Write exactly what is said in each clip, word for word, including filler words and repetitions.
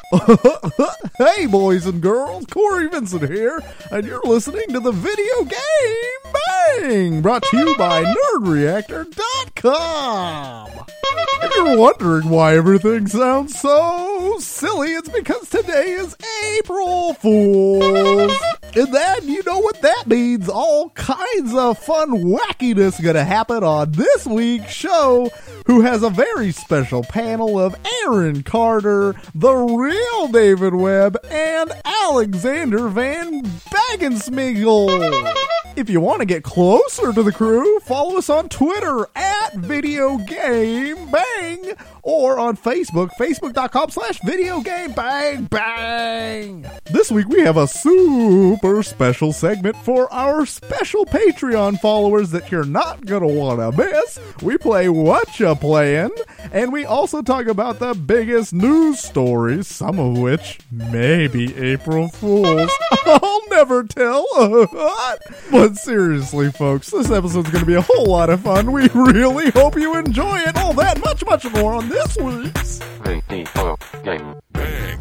Hey, boys and girls, Corey Vincent here, and you're listening to the Video Game Bang, brought to you by Nerd Reactor dot com. If you're wondering why everything sounds so silly, it's because today is April Fool's. And then you know what that means. All kinds of fun wackiness gonna happen on this week's show, who has a very special panel of Aaron Carter, the real David Webb, and Alexander Van Bagensmiegel. If you want to get closer to the crew, follow us on Twitter at Video Game Bang, or on Facebook, facebook.com slash Video Game Bang Bang. This week we have a super special segment for our special Patreon followers that you're not going to want to miss. We play What Ya Playin', and we also talk about the biggest news stories, some of which may be April Fools. I'll never tell. But seriously, folks, this episode's going to be a whole lot of fun. We really hope you enjoy it. All that, much, much more on this week's Video Game Bang.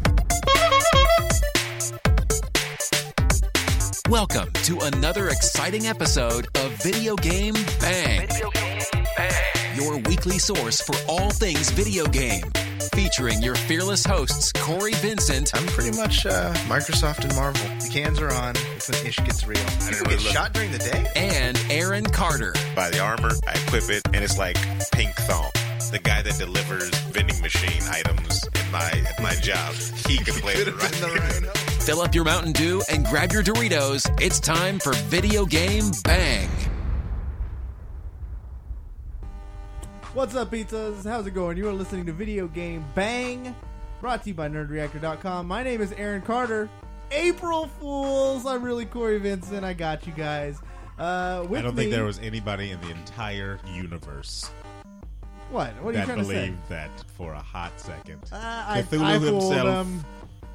Welcome to another exciting episode of Video Game Bang. Video Game Bang. Your weekly source for all things video game. Featuring your fearless hosts, Corey Vincent. I'm pretty much uh, Microsoft and Marvel. The cans are on. It's when ish gets real. People get shot during the day? And Aaron Carter. Buy the armor, I equip it, and it's like pink thong. The guy that delivers vending machine items in my at my job, he can play it right there. Fill up your Mountain Dew and grab your Doritos. It's time for Video Game Bang. What's up, pizzas? How's it going? You are listening to Video Game Bang, brought to you by Nerd Reactor dot com. My name is Aaron Carter. April Fools! I'm really Corey Vincent. I got you guys. Uh, with I don't me, think there was anybody in the entire universe what? What are you that trying to say? believed that for a hot second. Uh, I, Cthulhu I fooled himself them.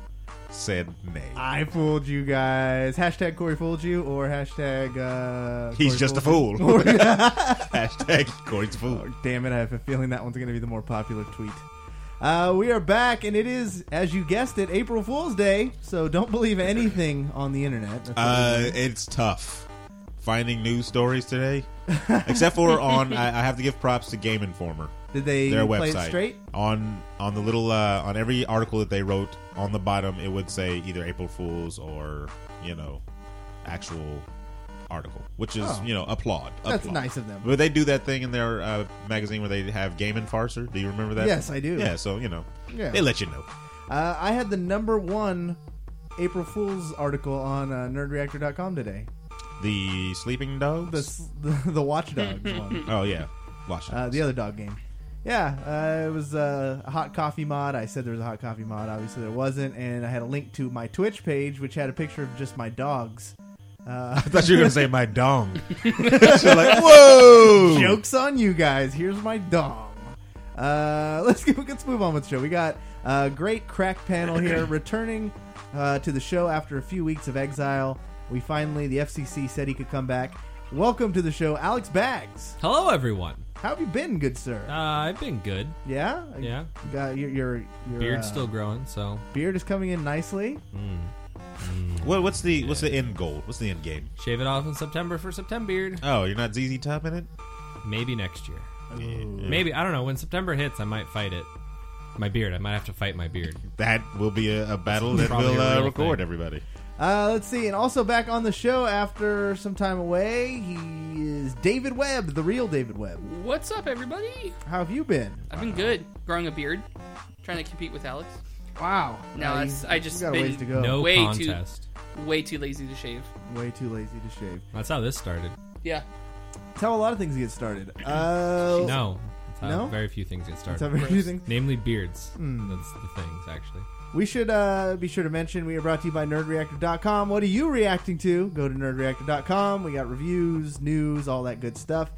said nay. I fooled you guys. Hashtag Corey fooled you, or hashtag uh, He's Corey just a fooled fool. you. Hashtag Corey's a fool. Oh, damn it, I have a feeling that one's going to be the more popular tweet. Uh, we are back, and it is, as you guessed it, April Fool's Day, so don't believe anything on the internet. That's Uh, it's tough finding news stories today, except for on. I, I have to give props to Game Informer. Did they Their play website it straight? on on the little uh, on every article that they wrote on the bottom, it would say either April Fools or you know actual article, which is Oh. you know applaud. That's applaud. nice of them. But they do that thing in their uh, magazine where they have Game and Farcer. Do you remember that? Yes, I do. Yeah, so you know Yeah. they let you know. Uh, I had the number one April Fool's article on uh, Nerd Reactor dot com today. The Sleeping Dogs. The s- the, the Watch Dogs one. Oh yeah, watch Uh, the other dog game. Yeah, uh, it was uh, a hot coffee mod. I said there was a hot coffee mod. Obviously there wasn't. And I had a link to my Twitch page, which had a picture of just my dogs. Uh, I thought you were gonna say my dong. So like, whoa! Joke's on you guys. Here's my dong. Uh, let's get, let's move on with the show. We got a great crack panel here, returning uh, to the show after a few weeks of exile. We finally, the F C C said he could come back. Welcome to the show, Alex Baggs. Hello, everyone. How have you been, good sir? Uh, I've been good. Yeah, Yeah. You got your your, your Beard's uh, still growing, so. beard is coming in nicely. What, what's the what's the end goal? What's the end game? Shave it off in September for September beard. Oh, you're not Z Z Top in it? Maybe next year. Yeah. Maybe. I don't know. When September hits, I might fight it. My beard. I might have to fight my beard. That will be a, a battle that Probably will a uh, real record thing. everybody. Uh, let's see, and also back on the show after some time away, he is David Webb, the real David Webb. What's up, everybody? How have you been? I've been good. Growing a beard, trying to compete with Alex. Wow. No, Uh, it's, you- I just you got a been ways to go. No way contest. too, way too lazy to shave. Way too lazy to shave. That's how this started. Yeah, That's how a lot of things get started. Uh, No. That's how No? very few things get that's how started. very few things- Namely beards. Hmm. That's the things, actually. We should uh, be sure to mention we are brought to you by Nerd Reactor dot com. What are you reacting to? Go to Nerd Reactor dot com. We got reviews, news, all that good stuff.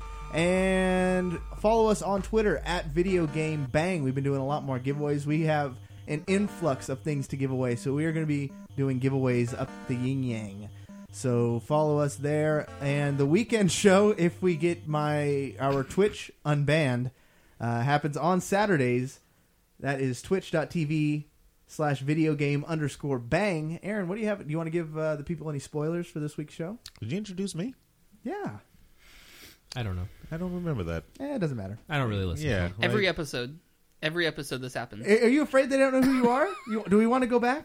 And follow us on Twitter at Video Game Bang. We've been doing a lot more giveaways. We have an influx of things to give away, so we are going to be doing giveaways up the yin yang. So follow us there. And the weekend show, if we get my our Twitch unbanned, uh, happens on Saturdays. That is twitch dot t v slash video game underscore bang. Aaron, what do you have? Do you want to give uh, the people any spoilers for this week's show? Did you introduce me? Yeah. I don't know. I don't remember that. Eh, it doesn't matter. I don't really listen. Yeah. To them. Every like- episode. Every episode this happens. Are you afraid they don't know who you are? You, do we want to go back?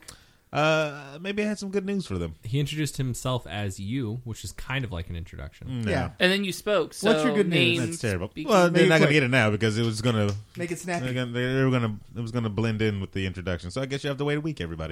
Uh, maybe I had some good news for them. He introduced himself as you, which is kind of like an introduction. No. Yeah. And then you spoke. So What's your good news? name, That's terrible. speaking- Well, Make they're it not going quick. to get it now because it was going to. Make it snappy. They're gonna, they were gonna. It was gonna blend in with the introduction. So I guess you have to wait a week, everybody.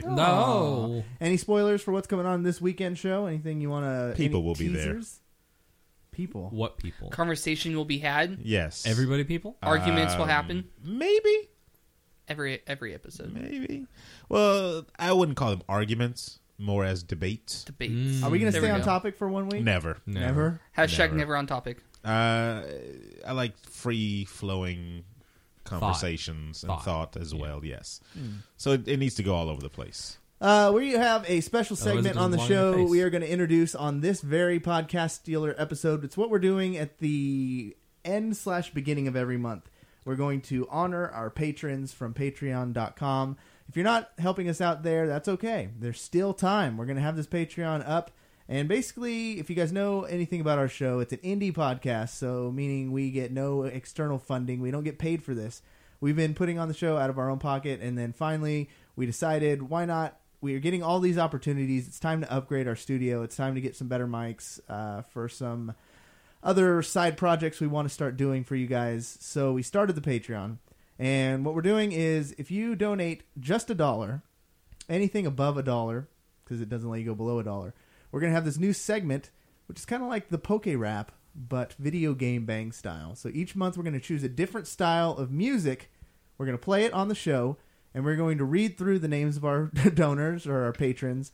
No. Any spoilers for what's coming on this weekend show? Anything you want to? People any will be there. teasers? People. What people? Conversation will be had. Yes. Everybody people? Arguments will Um, happen. Maybe. Every every episode. Maybe. Well, I wouldn't call them arguments. More as debates. Debates. Are we going to There stay we on go. topic for one week? Never. Never. Hashtag Never. never on topic. Uh, I like free flowing conversations and Thought. thought as well. Yes. So it, it needs to go all over the place. Uh, we have a special Otherwise segment it on the goes long in the show face. we are going to introduce on this very podcast stealer episode. It's what we're doing at the end slash beginning of every month. We're going to honor our patrons from patreon dot com. If you're not helping us out there, that's okay. There's still time. We're going to have this Patreon up. And basically, if you guys know anything about our show, it's an indie podcast, so meaning we get no external funding. We don't get paid for this. We've been putting on the show out of our own pocket, and then finally we decided, why not? We are getting all these opportunities. It's time to upgrade our studio. It's time to get some better mics uh, for some other side projects we want to start doing for you guys. So we started the Patreon. And what we're doing is, if you donate just a dollar, anything above a dollar, because it doesn't let you go below a dollar, we're going to have this new segment, which is kind of like the Poke Rap, but video game bang style. So each month we're going to choose a different style of music. We're going to play it on the show, and we're going to read through the names of our donors or our patrons.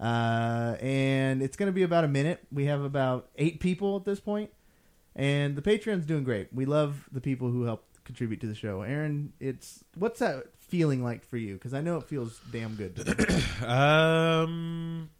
Uh, and it's going to be about a minute. We have about eight people at this point, and the Patreon's doing great. We love the people who help contribute to the show. Aaron, it's what's that feeling like for you? Because I know it feels damn good to me. Um,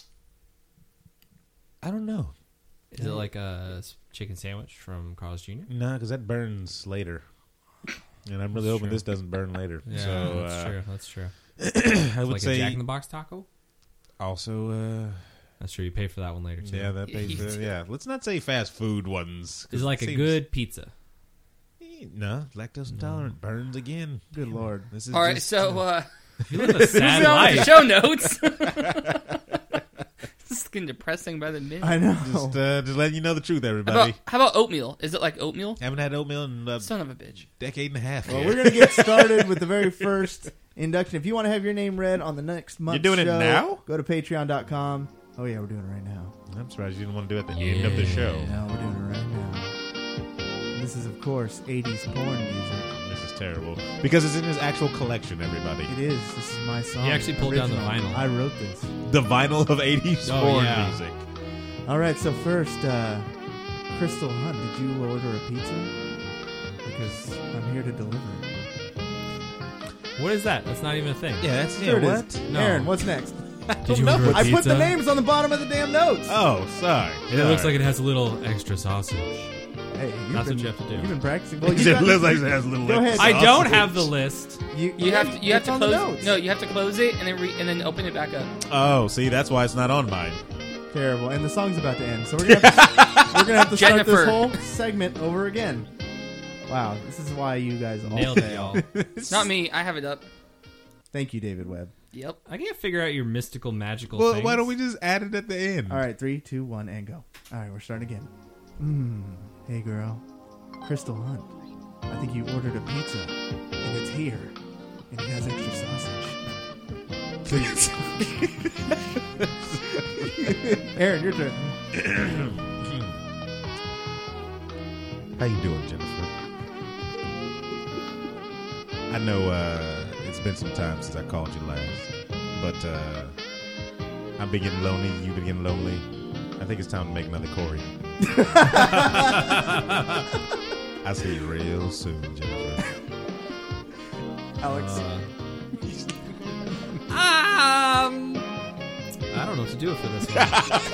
I don't know. Is it like a s- chicken sandwich from Carl's Junior? No, because that burns later. And I'm really That's hoping true. this doesn't burn later. Yeah, so, that's uh, true. That's true. I would like say a Jack in the Box taco? also, uh, That's true. You pay for that one later, too. yeah, that pays for, yeah. Let's not say fast food ones. 'cause Is it like it a seems- good pizza? No, lactose intolerant burns again. Good Lord. This is All right, just, so uh, You live a sad moving on with the life. show notes. This is getting depressing by the minute. I know. just, uh, just letting you know the truth, How everybody. about, how about oatmeal? Is it like oatmeal? Haven't had oatmeal in a Son of a bitch. decade and a half. Well, here. we're going to get started with the very first induction. If you want to have your name read on the next month's You're doing it show, now? go to patreon dot com. Oh, yeah, we're doing it right now. I'm surprised you didn't want to do it at the end of the show. No, we're doing it right now. This is, of course, eighties porn music. This is terrible. Because it's in his actual collection, everybody. It is. This is my song. He actually pulled down the Original. vinyl. I wrote this. The vinyl of eighties Oh, porn yeah. music. All right, so first, uh, Crystal Hunt, did you order a pizza? Because I'm here to deliver. What is that? That's not even a thing. Yeah, that's Here yeah, it is. what? No. Aaron, what's next? Did you order a I put pizza? the names on the bottom of the damn notes. Oh, sorry. And it looks like it has a little extra sausage. Hey, you've That's been, what you have to do. You've been practicing. Well, It you got, looks like it has a little Go ahead. I sausage. don't have the list. you, You have to you have it's to on the close notes. no you have to close it and then re, and then open it back up. Oh, see, that's why it's not on mine. Terrible. And the song's about to end, so we're gonna have to, we're gonna have to start Jennifer. this whole segment over again. Wow, this is why you guys all Nailed it, fail. y'all. Not me. I have it up. Thank you, David Webb. Yep. I can't figure out your mystical, magical Well, things. why don't we just add it at the end? All right, three, two, one, and go. All right, we're starting again. Mmm. Hey, girl. Crystal Hunt. I think you ordered a pizza, and it's here, and it has extra sausage. Aaron, your turn. How you doing, Jennifer? I know uh, it's been some time since I called you last, but uh, I've been getting lonely. You've been getting lonely. I think it's time to make another Corey. I'll see you real soon, Jennifer. Alex. Uh, um, I don't know what to do for this one.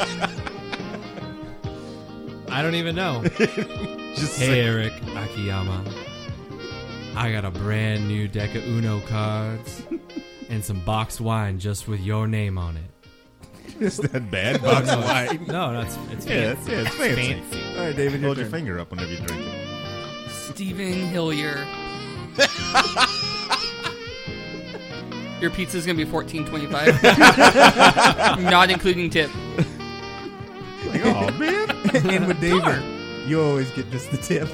I don't even know. Just Hey, say- Eric Akiyama. I got a brand new deck of Uno cards, and and some boxed wine just with your name on it. Is that bad? Box of wine. No, no, it's, it's Yeah, fancy. it's, yeah, it's fancy. fancy. All right, David, your Hold your turn. finger up whenever you drink it. Stephen Hillier. Your pizza's gonna be fourteen twenty-five, not including tip. Like, oh man. And with David, you always get just the tip.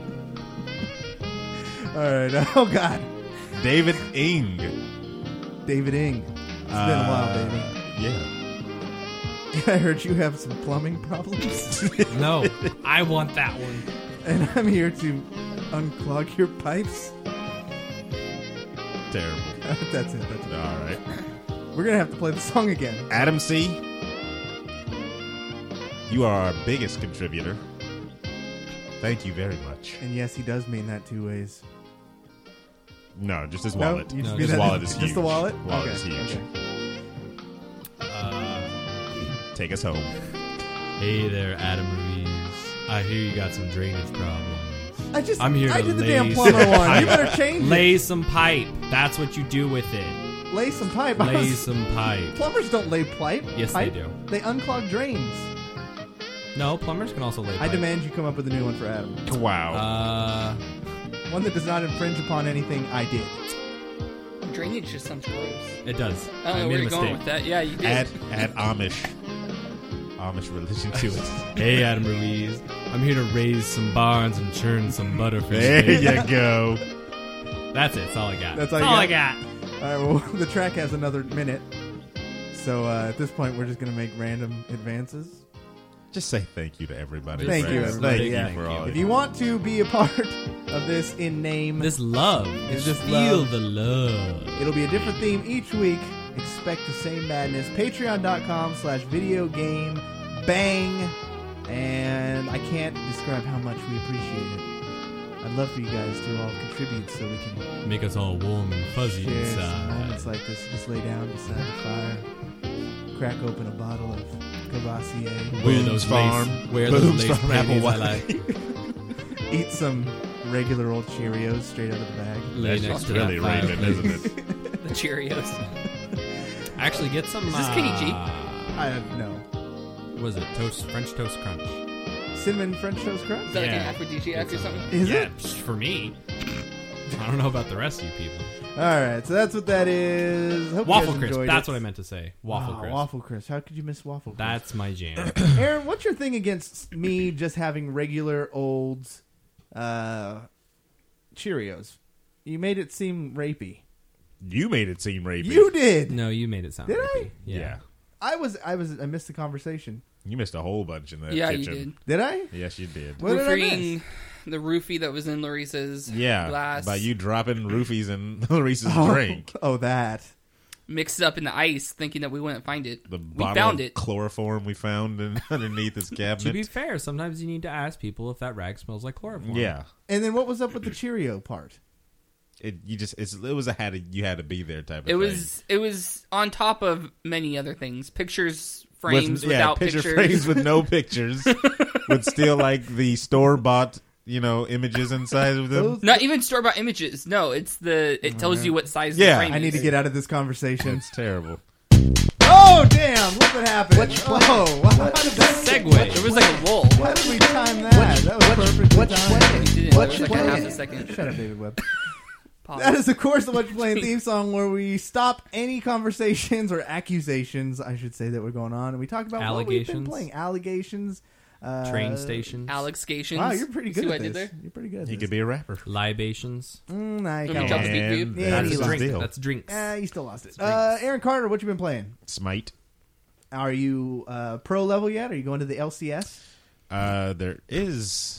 All right. Oh God, David Ing. David Ing. It's been a while, baby. Yeah. I heard you have some plumbing problems, No, I want that one. and I'm here to unclog your pipes. Terrible. That's it. That's it. All right. We're gonna have to play the song again. Adam C. You are our biggest contributor. Thank you very much. And yes, he does mean that two ways. No, just his No? wallet. You just No, mean his that- wallet is just huge. the wallet? Wallet Okay, is huge. okay. Uh, Take us home. hey there, Adam Ruiz. I hear you got some drainage problems. I just, I'm here I to did the lay damn some plumber one. You pipe. better change Lay some pipe. That's what you do with it. it. Lay some pipe. I Lay was- some pipe. Plumbers don't lay pipe. Yes, pipe. they do. They unclog drains. No, plumbers can also lay I pipe. demand you come up with a new one for Adam. Wow. Uh, One that does not infringe upon anything I did. Drainage just sounds gross. it does. I don't I know made where a you're going mistake. with that. Yeah, you did. add add Amish. Amish religion to it. Hey, Adam Ruiz. I'm here to raise some barns and churn some butter for There you. you go. That's it. That's all I got. That's all you I got? got. All right, well, the track has another minute. So uh, at this point, we're just going to make random advances. Just say thank you to everybody. Thank you, friends. everybody. Thank Yeah. you for all. If you want to be a part of this in name, This love. It's Just just feel love. the love. it'll be a different theme each week. Expect the same madness. Patreon.com slash video game bang. And I can't describe how much we appreciate it. I'd love for you guys to all contribute so we can Make us all warm and fuzzy share some inside. moments like this. Just lay down beside the fire, crack open a bottle of Cavassier, Where Boone's those Farm. lace, where Boone's those lace Farm apple panties I wine. like. eat some regular old Cheerios straight out of the bag. Lay That's next just to really that Raven, fireplace. isn't it? The Cheerios. Actually, get some. Is this uh, Kenny G? I don't know. What was it? Toast, French toast crunch. Cinnamon French toast crunch? Is that like Yeah. an aphrodisiac or something? Is yeah, it? psh, for me. I don't know about the rest of you people. All right, so that's what that is. Hope you Waffle guys crisp. enjoyed That's it. what I meant to say. Waffle Oh, crisp. Waffle crisp. How could you miss waffle crisp? That's my jam. Aaron, what's your thing against me just having regular old uh, Cheerios? You made it seem rapey. You made it seem rapey. You did. No, you made it sound Did I? rapey. Yeah. Yeah. I was. I was. I missed the conversation. You missed a whole bunch in that Yeah, kitchen. you did. Did I? Yes, you did. What did I Roofing miss? the roofie that was in Larissa's Yeah, glass. by you dropping roofies in Larissa's Oh, drink. oh, that. Mixed it up in the ice, thinking that we wouldn't find it. The we bottle found of it. chloroform we found in, underneath his To be cabinet. fair, sometimes you need to ask people if that rag smells like chloroform. Yeah, And then what was up with the Cheerio part? it you just it's, it was a had to, you had to be there type of It thing. was it was on top of many other things. Pictures, frames With- yeah, without picture pictures. frames with no pictures, with still like the store bought you know images inside of them. Those- Not even store bought images. No, it's the it tells you what size Yeah. the frame I need to is. get out of this conversation. It's terrible. Oh, damn! Look what happened. oh, wow. How did that Segue. There was like a lull. How did we time that? that was perfect. We didn't. There was like a half a second. Shut up, David Webb. Pause. That is, of course, the What You Playing theme song where we stop any conversations or accusations, I should say, that were going on, and we talk about what we've been Allegations. playing. Allegations. Uh, Train stations. Allegations. Wow, you're pretty You good see at what I did this. there? You're pretty good at He this. could be a rapper. Libations. Mm, nah, you Let me kinda jump lost the it. beat for you. And Yeah, that's he his lost it. deal. That's drinks. Ah, you still lost it. Uh, Aaron Carter, what you been playing? Smite. Are you uh, pro level yet? Are you going to the L C S? Uh, there is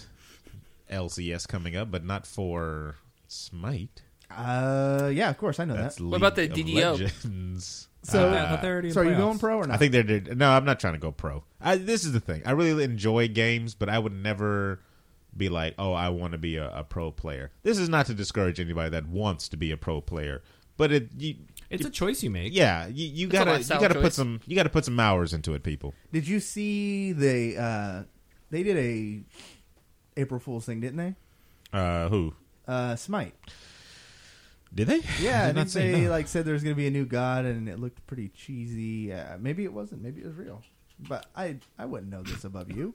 L C S coming up, but not for Smite. Uh, yeah, of course, I know That's that. League about the of D D O? Legends. So, I thought they were already in so are you playoffs. going pro or not? I think they're, they're no. I'm not trying to go pro. I, this is the thing. I really enjoy games, but I would never be like, oh, I want to be a, a pro player. This is not to discourage anybody that wants to be a pro player, but it. You, It's a choice you make. yeah, you, you a gotta you lifestyle gotta put choice. some you gotta put some hours into it, people. Did you see the? Uh, they did a April Fool's thing, didn't they? Uh, who? Uh, Smite. Did they? Yeah, I I did not think see, they no. like said there was going to be a new god, and it looked pretty cheesy. Uh, maybe it wasn't. Maybe it was real. But I I wouldn't know this above you.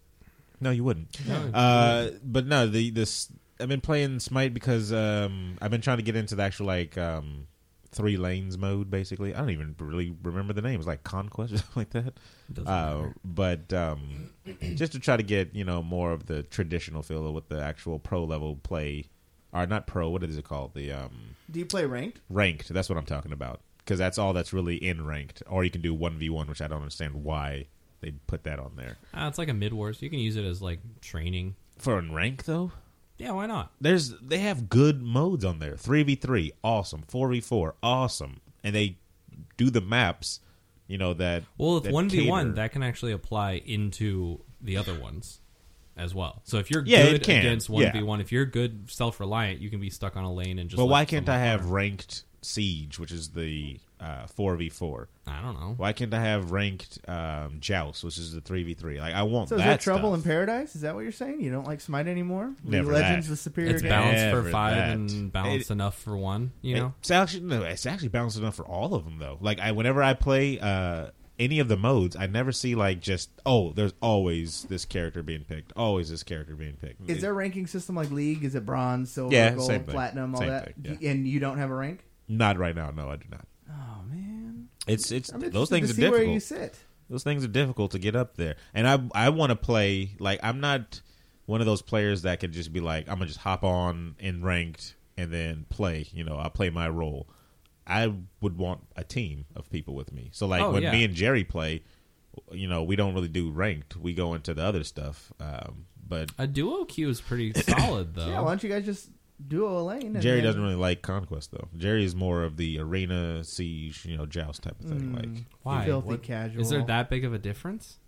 No, you wouldn't. No. Uh, but no, the this I've been playing Smite because um, I've been trying to get into the actual like um, three lanes mode. Basically, I don't even really remember the name. It was like Conquest or something like that. Doesn't Uh, matter. but um, just to try to get you know more of the traditional feel with the actual pro level play, or not pro. What is it called? The um, Do you play ranked? ranked. That's what I'm talking about. Because that's all that's really in ranked. Or you can do one v one, which I don't understand why they put that on there. Uh, it's like a mid wars. You can use it as like training. For in rank though, Yeah, why not? there's they have good modes on there. three v three, awesome. four v four, awesome. And they do the maps, you know, that Well, with that one v one, cater. that can actually apply into the other ones as well. So if you're Yeah, it good can. against Yeah. one v one, if you're good self-reliant, you can be stuck on a lane and just. But let why can't I someone have farm. ranked Siege, which is the uh, four v four? I don't know. Why can't I have ranked um, Joust, which is the three v three? Like I want So is that there trouble stuff. in paradise? Is that what you're saying? You don't like Smite anymore? League Never of Legends, that. the superior It's game? balanced Never for five that. and balanced It- enough for one. You know. It's actually no, it's actually balanced enough for all of them though. Like I, whenever I play uh, any of the modes, I never see like just oh, there's always this character being picked, always this character being picked. Is It- there a ranking system like League? Is it bronze, silver, Yeah, gold, same thing. platinum, all Same that? thing, Do- yeah. And you don't have a rank? Not right now. No, I do not. Oh man, It's it's I'm those interested things to are see difficult. where you sit. Those things are difficult to get up there, and I I want to play like I'm not one of those players that could just be like I'm gonna just hop on in ranked and then play. You know, I'll play my role. I would want a team of people with me. So like Oh, when yeah. me and Jerry play, you know, we don't really do ranked. We go into the other stuff. Um, but A duo queue is pretty solid though. Yeah, why don't you guys just duo a lane? And Jerry then- doesn't really like Conquest though. Jerry is more of the arena siege, you know, joust type of thing. Mm. Like Why? Filthy What- casual. Is there that big of a difference?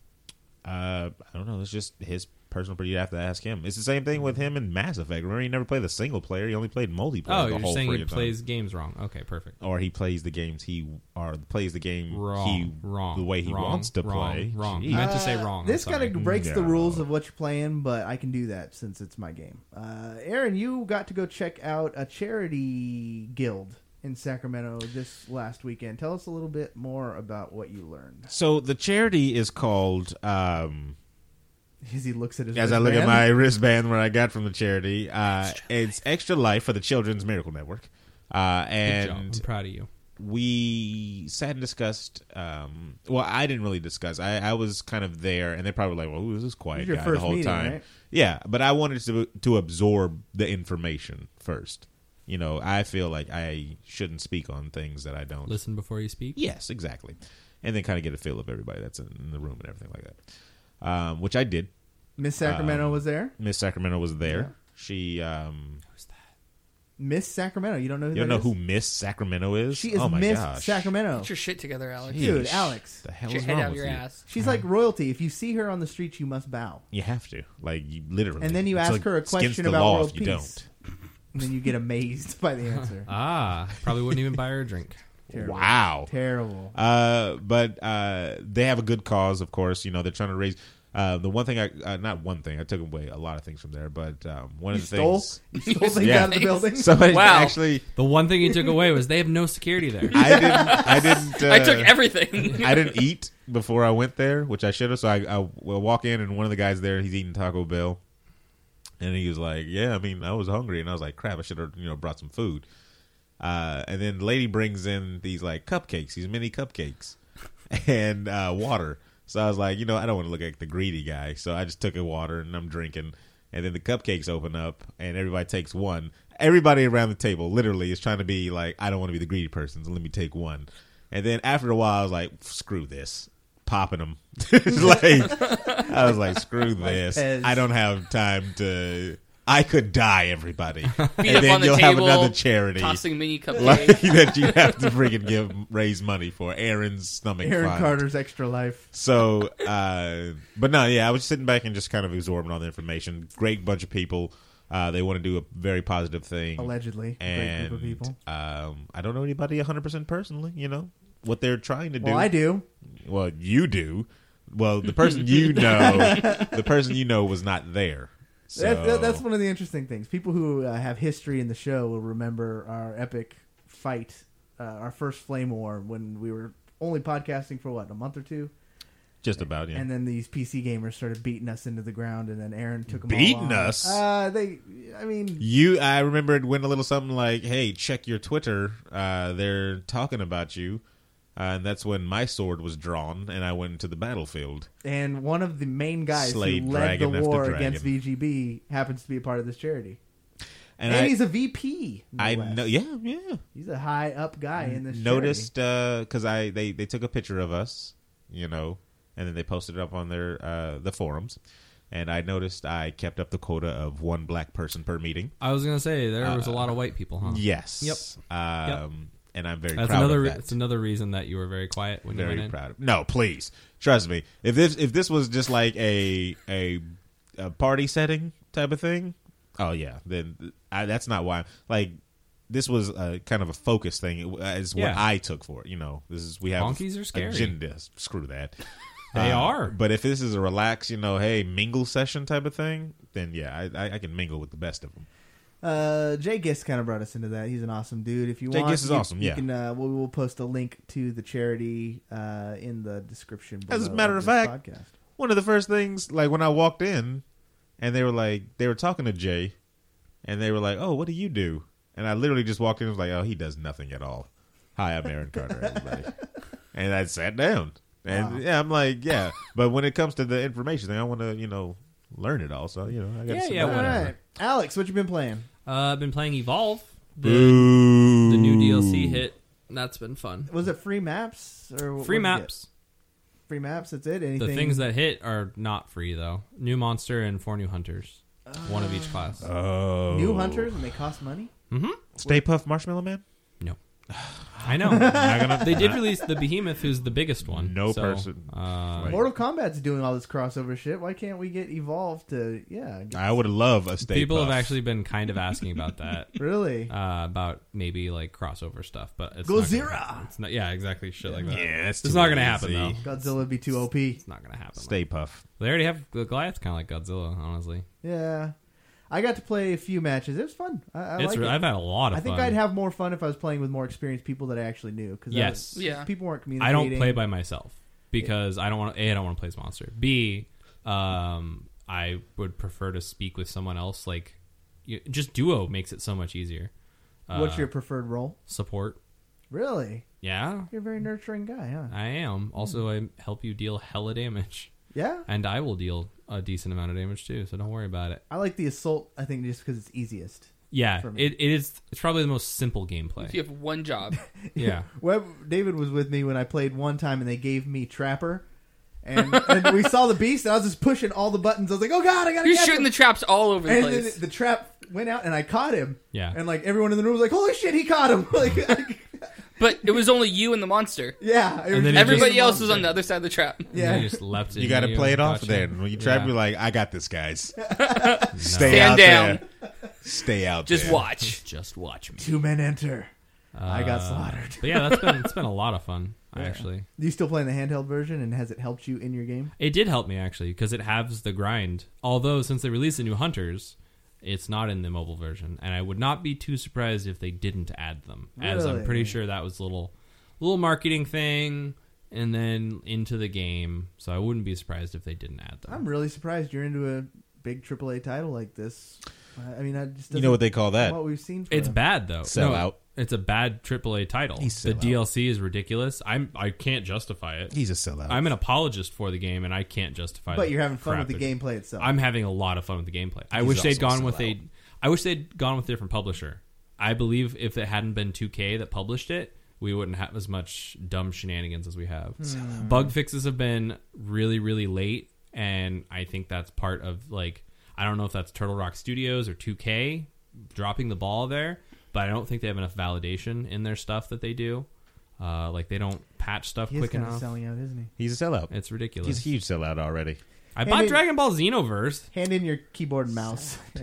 Uh, I don't know. It's just his personal. But you'd have to ask him. It's the same thing with him in Mass Effect. Remember, he never played the single player. He only played multiplayer. Oh, the you're whole saying he friggin' time. plays games wrong. Okay, perfect. or he plays the games he or plays the game Wrong. he wrong. the way he wrong, wants to wrong, play. Wrong. Jeez. I meant to say Uh, wrong. I'm This sorry. kind of breaks the No. rules of what you're playing, but I can do that since it's my game. Uh, Aaron, you got to go check out a charity guild in Sacramento this last weekend. Tell us a little bit more about what you learned. So the charity is called. Um, As he looks at his as I look at wristband. my wristband where I got from the charity, uh, it's Extra Life for the Children's Miracle Network, uh, Good and job. I'm proud of you. we sat and discussed. Um, well, I didn't really discuss. I, I was kind of there, and they probably were like, "Well, who is this quiet This is your guy first the whole meeting, time?" right? Yeah, but I wanted to to absorb the information first. You know, I feel like I shouldn't speak on things that I don't. Listen before you speak. Yes, exactly, and then kind of get a feel of everybody that's in the room and everything like that, um, which I did. Miss Sacramento Um, was there. Miss Sacramento was there. Yeah. She, um, Miss Sacramento. You don't know who you don't that know is? who Miss Sacramento is? She is oh my Miss gosh. Sacramento. Get your shit together, Alex. Jeez. Dude, Alex. The hell Get is your head wrong out of with your you? ass. She's like royalty. If you see her on the streets, you must bow. You have to, like, you literally. And then you It's ask like her a against question the about law world if you peace. And then you get amazed by the answer. Ah, probably wouldn't even buy her a drink. don't. Terrible. Wow. Terrible. Uh, but uh, they have a good cause, of course. You know, they're trying to raise. Uh, the one thing I, uh, not one thing, I took away a lot of things from there, but um, one You of the stole? things. You stole things Yeah. out of the building? Somebody Wow. actually, The one thing he took away was they have no security there. I didn't, I didn't. Uh, I took everything. I didn't eat before I went there, which I should have. So I, I will walk in, and one of the guys there, he's eating Taco Bell, and he was like, "Yeah, I mean, I was hungry," and I was like, "Crap, I should have, you know, brought some food." Uh, and then the lady brings in these like cupcakes, these mini cupcakes, and uh, water. So I was like, you know, I don't want to look like the greedy guy, so I just took a water and I'm drinking. And then the cupcakes open up, and everybody takes one. Everybody around the table literally is trying to be like, I don't want to be the greedy person, so let me take one. And then after a while, I was like, screw this. Popping them. like, I was like, screw this. Pez. I don't have time to... I could die, everybody. Feet and up then on the you'll table, have another charity tossing mini cupcakes. like, that you have to freaking give raise money for. Aaron's stomach Aaron fund. Carter's Extra Life. So, uh, but no, yeah, I was sitting back and just kind of absorbing all the information. Great bunch of people. Uh, they want to do a very positive thing. Allegedly. A And great group of people. Um, I don't know anybody one hundred percent personally, you know, what they're trying to do. Well, I do. Well, you do. Well, the person you know, the person you know was not there. So, That, that, that's one of the interesting things. People who uh, have history in the show will remember our epic fight, uh, our first Flame War, when we were only podcasting for, what, a month or two? just about, yeah. And then these P C gamers started beating us into the ground, and then Aaron took them Beating all on. us? Uh, they, I mean... You, I remember it went a little something like, hey, check your Twitter. Uh, they're talking about you. Uh, and that's when my sword was drawn, and I went into the battlefield. And one of the main guys Slayed who led the dragon after war dragon. against V G B happens to be a part of this charity. And, And, I, he's a V P. No I less. know, yeah, yeah. He's a high up guy in this Noticed because I they, they took a picture of us, you know, and then they posted it up on their uh, the forums. And I noticed I kept up the quota of one black person per meeting. I was gonna say there was a Uh, lot of white people, huh? Yes. Yep. Um, Yep. And I'm very That's proud another. of Re- that. it's another reason that you were very quiet when you Very went in. proud of. No, please trust me. If this if this was just like a a, a party setting type of thing, oh yeah, then I, that's not why. Like this was a kind of a focus thing. It, is what Yeah. I took for it. You know, this is we have Monkeys are scary. agenda. Screw that. They Uh, are. But if this is a relax, you know, hey, mingle session type of thing, then yeah, I, I, I can mingle with the best of them. Uh, Jay Gist kind of brought us into that. He's an awesome dude. If you Jay want, Gist is you, awesome, you yeah. can, uh, we'll, we'll post a link to the charity uh, in the description. As a below matter of this fact, podcast. one of the first things, like when I walked in, and they were like, they were talking to Jay, and they were like, "Oh, what do you do?" And I literally just walked in and was like, "Oh, he does nothing at all." Hi, I'm Aaron Carter, everybody. And I sat down, and Wow. yeah, I'm like, yeah. But when it comes to the information thing, I want to, you know, learn it all. So you know, I got Yeah, to yeah, All whatever. right, Alex, what you been playing? Uh, I've been playing Evolve. The, Boo. the new D L C hit. That's been fun. Was it free maps or what Free did you get? maps. Free maps. That's it. Anything? The things that hit are not free though. New monster and four new hunters. One of each class. Oh, new hunters and they cost money. Mm-hmm. Stay Puff Marshmallow Man. No. I know. Not gonna- They did release the Behemoth, who's the biggest one. No so, person- Uh, Wait. Mortal Kombat's doing all this crossover shit. Why can't we get Evolved to? Yeah, get- I would love a Stay people Puff. have actually been kind of asking about that. really. Uh, about maybe like crossover stuff, but it's Gojira! Not gonna, it's not, yeah, exactly, shit like that. Yeah, that's it's too not gonna happen easy. though. Godzilla would be too O P. It's not gonna happen. Stay Puff. They already have the Goliath's kind of like Godzilla, honestly. Yeah, I got to play a few matches. It was fun. I, I it's like re- it. I've had a lot of I think fun. I'd have more fun if I was playing with more experienced people that I actually knew. Cause I Yes. was- Yeah. people weren't I communicating. don't play by myself because I don't want. A, I don't want to play as monster. B, um, I would prefer to speak with someone else. Like, you, just duo makes it so much easier. What's Uh, your preferred role? support? Really? Yeah, You're a very nurturing guy, huh? I am. Also, I help you deal hella damage, Yeah. and I will deal a decent amount of damage too. So don't worry about it. I like the assault. I think just because it's easiest. Yeah, For me. it, it is. It's probably the most simple gameplay. If you have one job, Yeah. Web, David was with me when I played one time, and they gave me Trapper, and, and we saw the beast, and I was just pushing all the buttons. I was like, "Oh God, I gotta you're catch shooting him!" the traps all over the and place. then the trap went out, and I caught him. Yeah. And like everyone in the room was like, "Holy shit, he caught him!" Like, I- But it was only you and the monster. yeah. And then he Everybody just- else was on the other side of the trap. Yeah. And they just leapt You in got to play it off gotcha. there. When you trap, Yeah. you're like, I got this, guys. No. Stay Stand out down. there. Stay out Just there. watch. Just watch me. Two men enter. I got Uh, slaughtered. But yeah, that's been it's been a lot of fun. Yeah. Actually, Do you still playing the handheld version, and has it helped you in your game? it did help me actually because it halves the grind. Although since they released the new hunters, it's not in the mobile version, and I would not be too surprised if they didn't add them. As I'm Really? pretty sure that was a little little marketing thing, and then into the game. So I wouldn't be surprised if they didn't add them. I'm really surprised you're into a big triple A title like this. I I mean, I just You know what they call that? What we've seen. For It's them. bad though. Sell No, out. It's a bad triple A title. He's The sell D L out. C is ridiculous. I'm I can't justify it. He's a sellout. I'm an apologist for the game, and I can't justify. But the you're having fun crap with the it- gameplay itself. I'm having a lot of fun with the gameplay. I He's wish they'd also a gone with sellout. a. I wish they'd gone with a different publisher. I believe if it hadn't been two K that published it, we wouldn't have as much dumb shenanigans as we have. Bug fixes have been really, really late, and I think that's part of like I don't know if that's Turtle Rock Studios or two K dropping the ball there, but I don't think they have enough validation in their stuff that they do. Uh, like they don't patch stuff he is quick kind of enough. selling out, isn't he? He's a sellout. It's ridiculous. He's a huge sellout already. I Hey, bought hey- Dragon Ball Xenoverse. Hand in your keyboard and mouse. And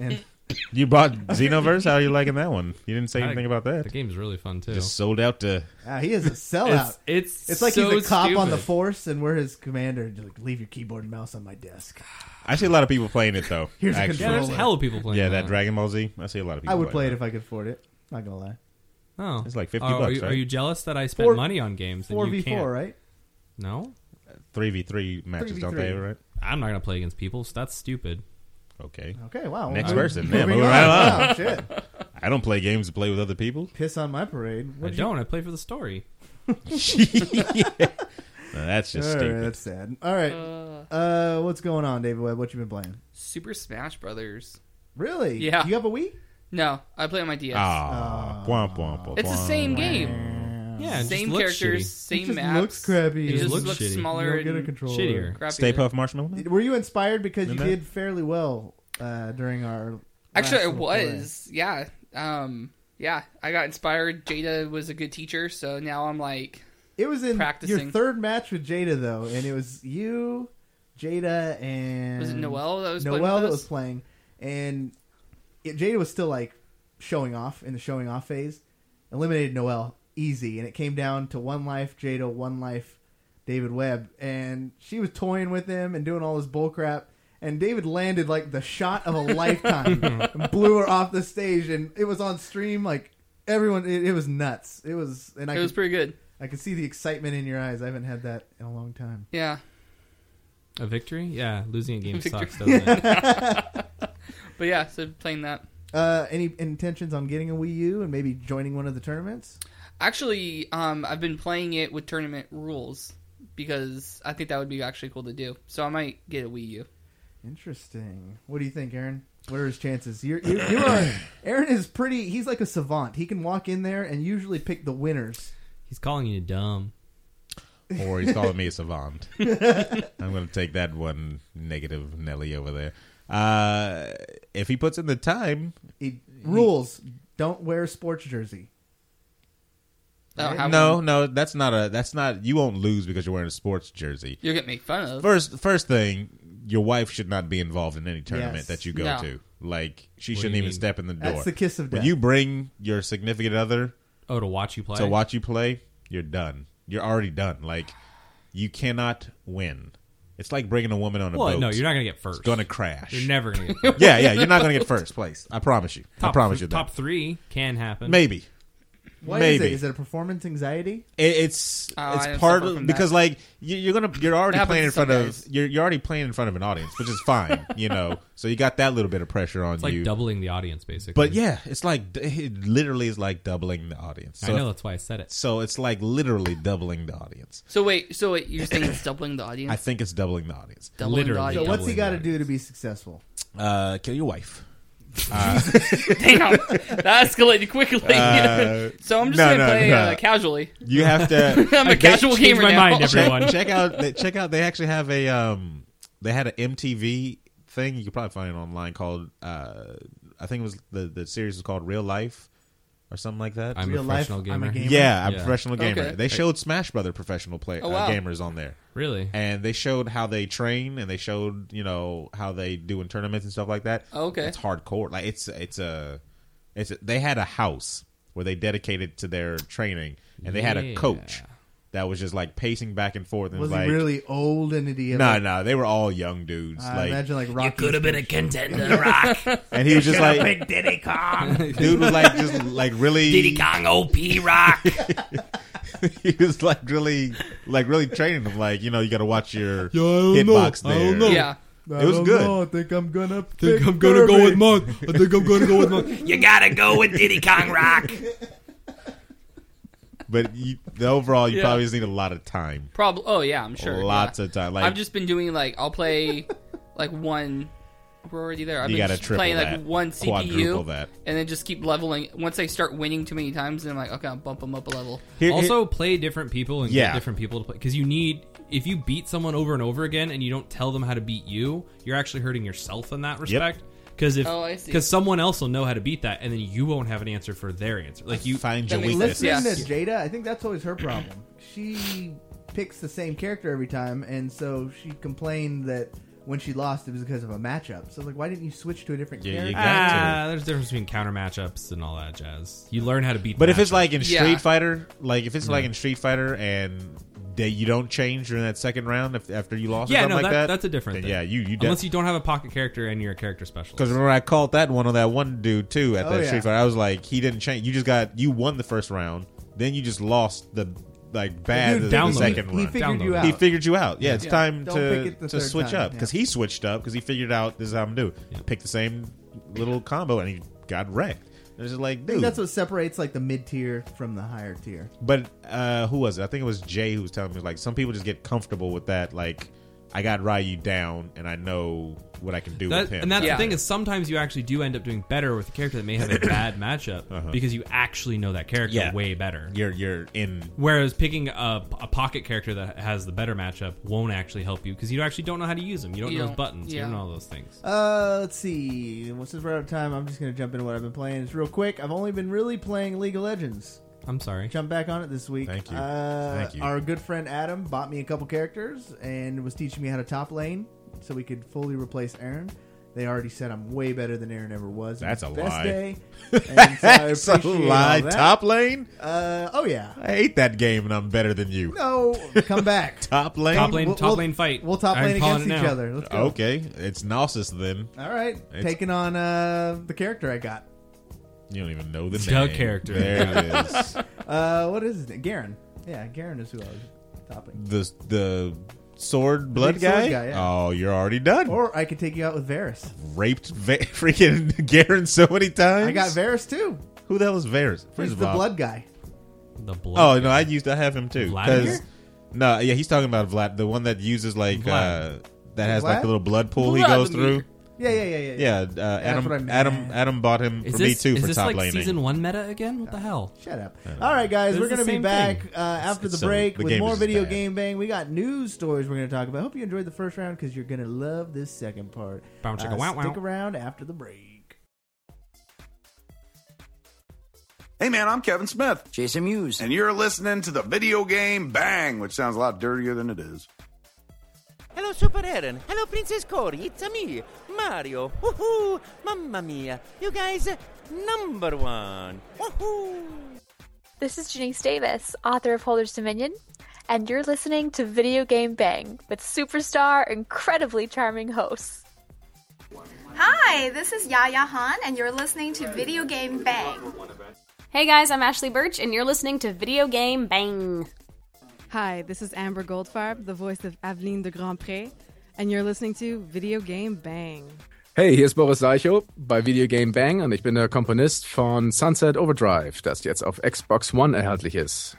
You bought Xenoverse? How are you liking that one? You didn't say I- anything about The that. game's really fun too. Just sold out to. Ah, he is a sellout. It's it's, It's like so he's a cop on the stupid. force, and we're his commander. Just like, leave your keyboard and mouse on my desk. I see a lot of people playing it though. Here's a actually. Yeah, there's controller. hell of people playing. Yeah, that Dragon Ball Z. I see a lot of people. I would play playing it if I could afford it. Not gonna lie. Oh, It's like fifty Are- are bucks, you, right? Are you jealous that I spent Four- money on games? that Four you v can't? four, right? No, Three v three matches, don't they? Right? I'm not gonna play against people. So that's stupid. Okay. Okay, wow. Next Moving- person. Yeah, moving moving on. right along. Wow, shit. I don't play games to play with other people. Piss on my parade. I What'd you- don't. I play for the story. No, that's just All right, stupid. that's sad. All right. Uh, Uh, what's going on, David Webb? What you been playing? Super Smash Brothers. Really? Yeah. You have a Wii? No, I play on my D S. Ah, womp womp womp. It's the same game. Yeah, it just Same looks characters, shitty. same it just maps. looks crappy. It It just just looks, looks shitty. smaller You don't get a and controller. Shittier. crappier. Stay Puft Marshmallow. Were you inspired because you Isn't that- did fairly well uh, during our? Actually, last I little play? was. Yeah. Um. Yeah. I got inspired. Jada was a good teacher, so now I'm like, It was in your practicing. third match with Jada though, and it was you, Jada, and was it Noelle that was playing Noelle with that us? was playing, and it, Jada was still like showing off in the showing off phase. Eliminated Noelle easy, and it came down to one life Jada, one life David Webb, and she was toying with him and doing all this bullcrap. And David landed like the shot of a lifetime and blew her off the stage, and it was on stream. Like everyone, it, it was nuts. It was, and I It was could, pretty good. I could see the excitement in your eyes. I haven't had that in a long time. Yeah. A victory? Yeah, losing a game Victory. sucks, doesn't it? But yeah, so playing that. Uh, any intentions on getting a Wii U and maybe joining one of the tournaments? Actually, um, I've been playing it with tournament rules because I think that would be actually cool to do. So I might get a Wii U. Interesting. What do you think, Aaron? What are his chances? You're, you, you are. Aaron is pretty. He's like a savant. He can walk in there and usually pick the winners. He's calling you dumb. Or he's calling me a savant. I'm going to take that one negative Nelly over there. Uh, if he puts in the time, He, rules: don't wear a sports jersey. Oh, how no, no, that's not a. That's not. You won't lose because you're wearing a sports jersey. You'll get made fun of. First, first thing, your wife should not be involved in any tournament Yes. that you go No. to. Like she What do shouldn't you even mean? step in the door. That's the kiss of death. When you bring your significant other Oh, to watch you play? to watch you play, you're done. You're already done. Like you cannot win. It's like bringing a woman on a Well, boat. no, you're not going to get first. It's going to crash. You're never going to get first. yeah, yeah, you're not going to get first place. I promise you. top, I promise you that. Top three can happen. Maybe. Why Maybe. is it? Is it a performance anxiety? It, it's Oh, I it's am part suffer of from because that. like you, you're gonna you're already It happens playing to in front some of guys. you're you're already playing in front of an audience, which is fine, you know. So you got that little bit of pressure on It's like you. doubling the audience, basically. But yeah, it's like it literally is like doubling the audience. So I know, that's why I said it. so it's like literally doubling the audience. So wait, so wait, you're saying it's doubling the audience? I think it's doubling the audience. doubling literally. the So audience. what's he got to doubling do to be successful? Uh, kill your wife. Damn, that escalated quickly. Uh, so I'm just no, gonna no, play no. Uh, casually. You have to. I'm a they- casual changed gamer my now. mind, everyone. check, check out they- check out they actually have a um they had an M T V thing you could probably find it online called uh I think it was the the series was called Real Life or something like that. I'm Real a life, professional I'm a gamer. gamer. yeah, I'm a Yeah. professional gamer. Okay. They showed Smash Brother professional play Oh, wow. uh, gamers on there. Really? And they showed how they train and they showed, you know, how they do in tournaments and stuff like that. Okay. It's hardcore. Like it's it's a it's a, they had a house where they dedicated to their training and they had a Yeah. coach that was just like pacing back and forth and Was was like he really old and did he have no, like, no, they were all young dudes. I like, imagine like Rocky. contender, Rock. and he was just like, Big Diddy Kong. dude was like, just like really, Kong O P Rock. he was like really, like really training them. Like, you know, you got to watch your Yeah, I don't hitbox know. I there. don't know. Yeah. I It was don't good. know. I think I'm gonna. think pick I'm gonna go Kirby. with Monk. I think I'm gonna go with Monk. You gotta go with Diddy Kong Rock. But you, the overall, you Yeah. probably just need a lot of time. Probably. Oh yeah, I'm sure. Lots yeah. of time. Like, I've just been doing like I'll play like one. We're already there. I've you been got to just triple playing that, like one C P quadruple U, that. and then just keep leveling. Once I start winning too many times, then I'm like, okay, I'll bump them up a level. Here- here- Also, play different people and Yeah. get different people to play. Because you need, if you beat someone over and over again and you don't tell them how to beat you, you're actually hurting yourself in that respect. Because if, Oh, I see. because someone else will know how to beat that, and then you won't have an answer for their answer. Like you, find that your makes weakness. sense. Listening Yes. to Jada, I think that's always her problem. She picks the same character every time, and so she complained that when she lost, it was because of a matchup. So like, why didn't you switch to a different Yeah, you character? got to. Ah, there's a difference between counter matchups and all that jazz. You learn how to beat. But the if it's matchup. like in Street Yeah. Fighter, like if it's like Yeah. in Street Fighter and they, you don't change during that second round if, after you lost, or yeah, something no, like that, that, that's a different then thing. yeah, you you unless you don't have a pocket character and you're a character specialist. because remember I called that one on that one dude too at Oh, that yeah. Street Fighter. I was like, he didn't change. You just got you won the first round, then you just lost the like bad Dude, the download second it. He run. figured you Download out. He figured you out. Yeah, it's Yeah. time Don't to pick it the to third switch time, up because yeah. he switched up because he figured out this is how I'm gonna do. Yeah. Picked the same little combo and he got wrecked. It's just like, I think dude. that's what separates like the mid tier from the higher tier. But uh, who was it? I think it was Jay who was telling me like some people just get comfortable with that. Like I got Ryu down and I know what I can do That, with him. and that's Yeah. the thing is sometimes you actually do end up doing better with a character that may have a bad matchup Uh-huh. because you actually know that character Yeah. way better. you're you're in. Whereas picking a, a pocket character that has the better matchup won't actually help you because you actually don't know how to use them. You don't You know don't- those buttons. You yeah. don't know all those things. Uh, let's see. Well, since we're out of time, I'm just going to jump into what I've been playing. It's real quick. I've only been really playing League of Legends. I'm sorry. Jump back on it this week. Thank you. Uh, Thank you. Our good friend Adam bought me a couple characters and was teaching me how to top lane so we could fully replace Aaron. They already said I'm way better than Aaron ever was. That's a Best lie. Day. And so I That's a appreciate all lie. that. Top lane. Uh, oh yeah. I hate that game and I'm better than you. No, come back. Top lane. Top lane, We'll- top we'll- lane fight. We'll top I'm lane calling against it each now. other. Let's go. Okay, it's Gnosis then. All right. It's- Taking on uh, the character I got. You don't even know the The name. character. There it is. Uh, what is his name? Garen. Yeah, Garen is who I was topping. the the sword blood big sword guy. guy, yeah. Oh, you're already done. Or I could take you out with Varus. Raped Va- freaking Garen so many times. I got Varus too. Who the hell is Varus? First He's of the all- blood guy. The blood. Oh no, I used to have him too. Vladimir? 'Cause- No, yeah, he's talking about Vlad, the one that uses like Vlad. uh, that has like Vlad? the little blood pool he goes Vladimir. through. Yeah, yeah, yeah, yeah. Yeah, uh, Adam, what I meant. Adam, Adam bought him Is for this, me too is for this top like laning. season one meta again? What the hell? Shut up. All right, guys, This we're is the going to be same back thing. uh, after It's the so- break the with game more is video bad. game bang. We got news stories we're going to talk about. Hope you enjoyed the first round because you're going to love this second part. Bow chicka Uh, wow wow. Stick around after the break. Hey man, I'm Kevin Smith, Jason Mewes. and you're listening to the Video Game Bang, which sounds a lot dirtier than it is. Hello, Super Aaron. Hello, Princess Cory. It's a me, Mario. Woohoo! Mamma mia. You guys, number one. Woohoo! This is Janice Davis, author of Holders Dominion, and you're listening to Video Game Bang with superstar, incredibly charming hosts. Hi, this is Yaya Han, and you're listening to Video Game Bang. Hey guys, I'm Ashley Birch, and you're listening to Video Game Bang. Hi, this is Amber Goldfarb, the voice of Aveline de Grandpré, and you're listening to Video Game Bang. Hey, hier ist Boris Seichow bei Video Game Bang und ich bin der Komponist von Sunset Overdrive, das jetzt auf Xbox One erhältlich ist.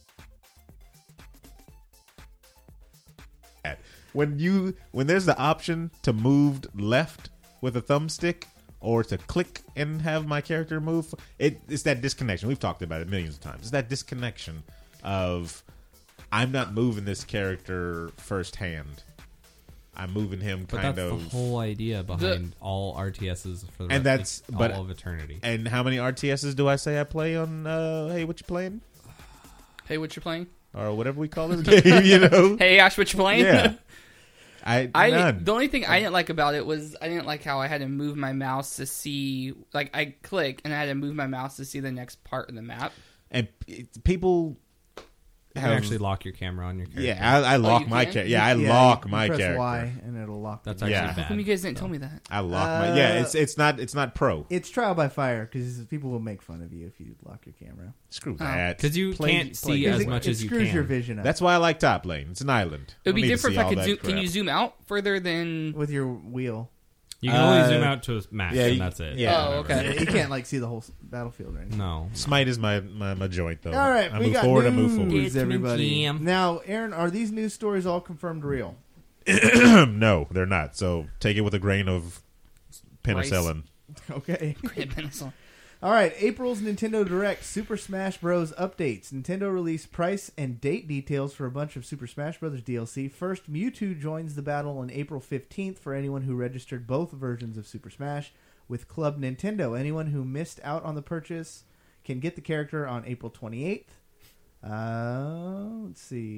When you when there's the option to move left with a thumbstick or to click and have my character move, it, it's that disconnection. We've talked about it millions of times. It's that disconnection of I'm not moving this character firsthand. I'm moving him But kind that's of. the whole idea behind all R T Ss for the and rest, that's like, but all of eternity. And how many R T Ss do I say I play on? Uh, hey, what you playing? Hey, what you playing? Or whatever we call this game, you know. Hey, Ash, what you playing? Yeah. I, I none. the only thing I didn't like about it was I didn't like how I had to move my mouse to see, like I click and I had to move my mouse to see the next part of the map. And p- people You can have- actually lock your camera on your character. Yeah, I, I lock you my can? character. Yeah, I Yeah, lock you my press character. Y and it'll lock. That's them. actually Yeah. How bad. come you guys didn't tell me that? I lock my. Yeah, it's it's not it's not pro. It's trial by fire because people will make fun of you if you lock your camera. Screw Oh. that. 'Cause you Play- can't play see games. as It- much it as you screws can. your vision up. That's why I like top lane. It's an island. It would be Don't need to different see if I all could that zoom. Can crap. you zoom out further than? with your wheel. You can only Uh, zoom out to a max, yeah, and you- that's it. yeah. Oh, okay. You can't like see the whole s- battlefield or anything. No. Smite is my, my, my joint though. All right, I we move got forward. news, I move forward. It's everybody. jam. Now, Aaron, are these news stories all confirmed real? No, they're not. So take it with a grain of penicillin. Okay. Great penicillin. All right, April's Nintendo Direct Super Smash Bros. Updates. Nintendo released price and date details for a bunch of Super Smash Bros. D L C. First, Mewtwo joins the battle on April fifteenth for anyone who registered both versions of Super Smash with Club Nintendo. Anyone who missed out on the purchase can get the character on April twenty-eighth. Uh, let's see.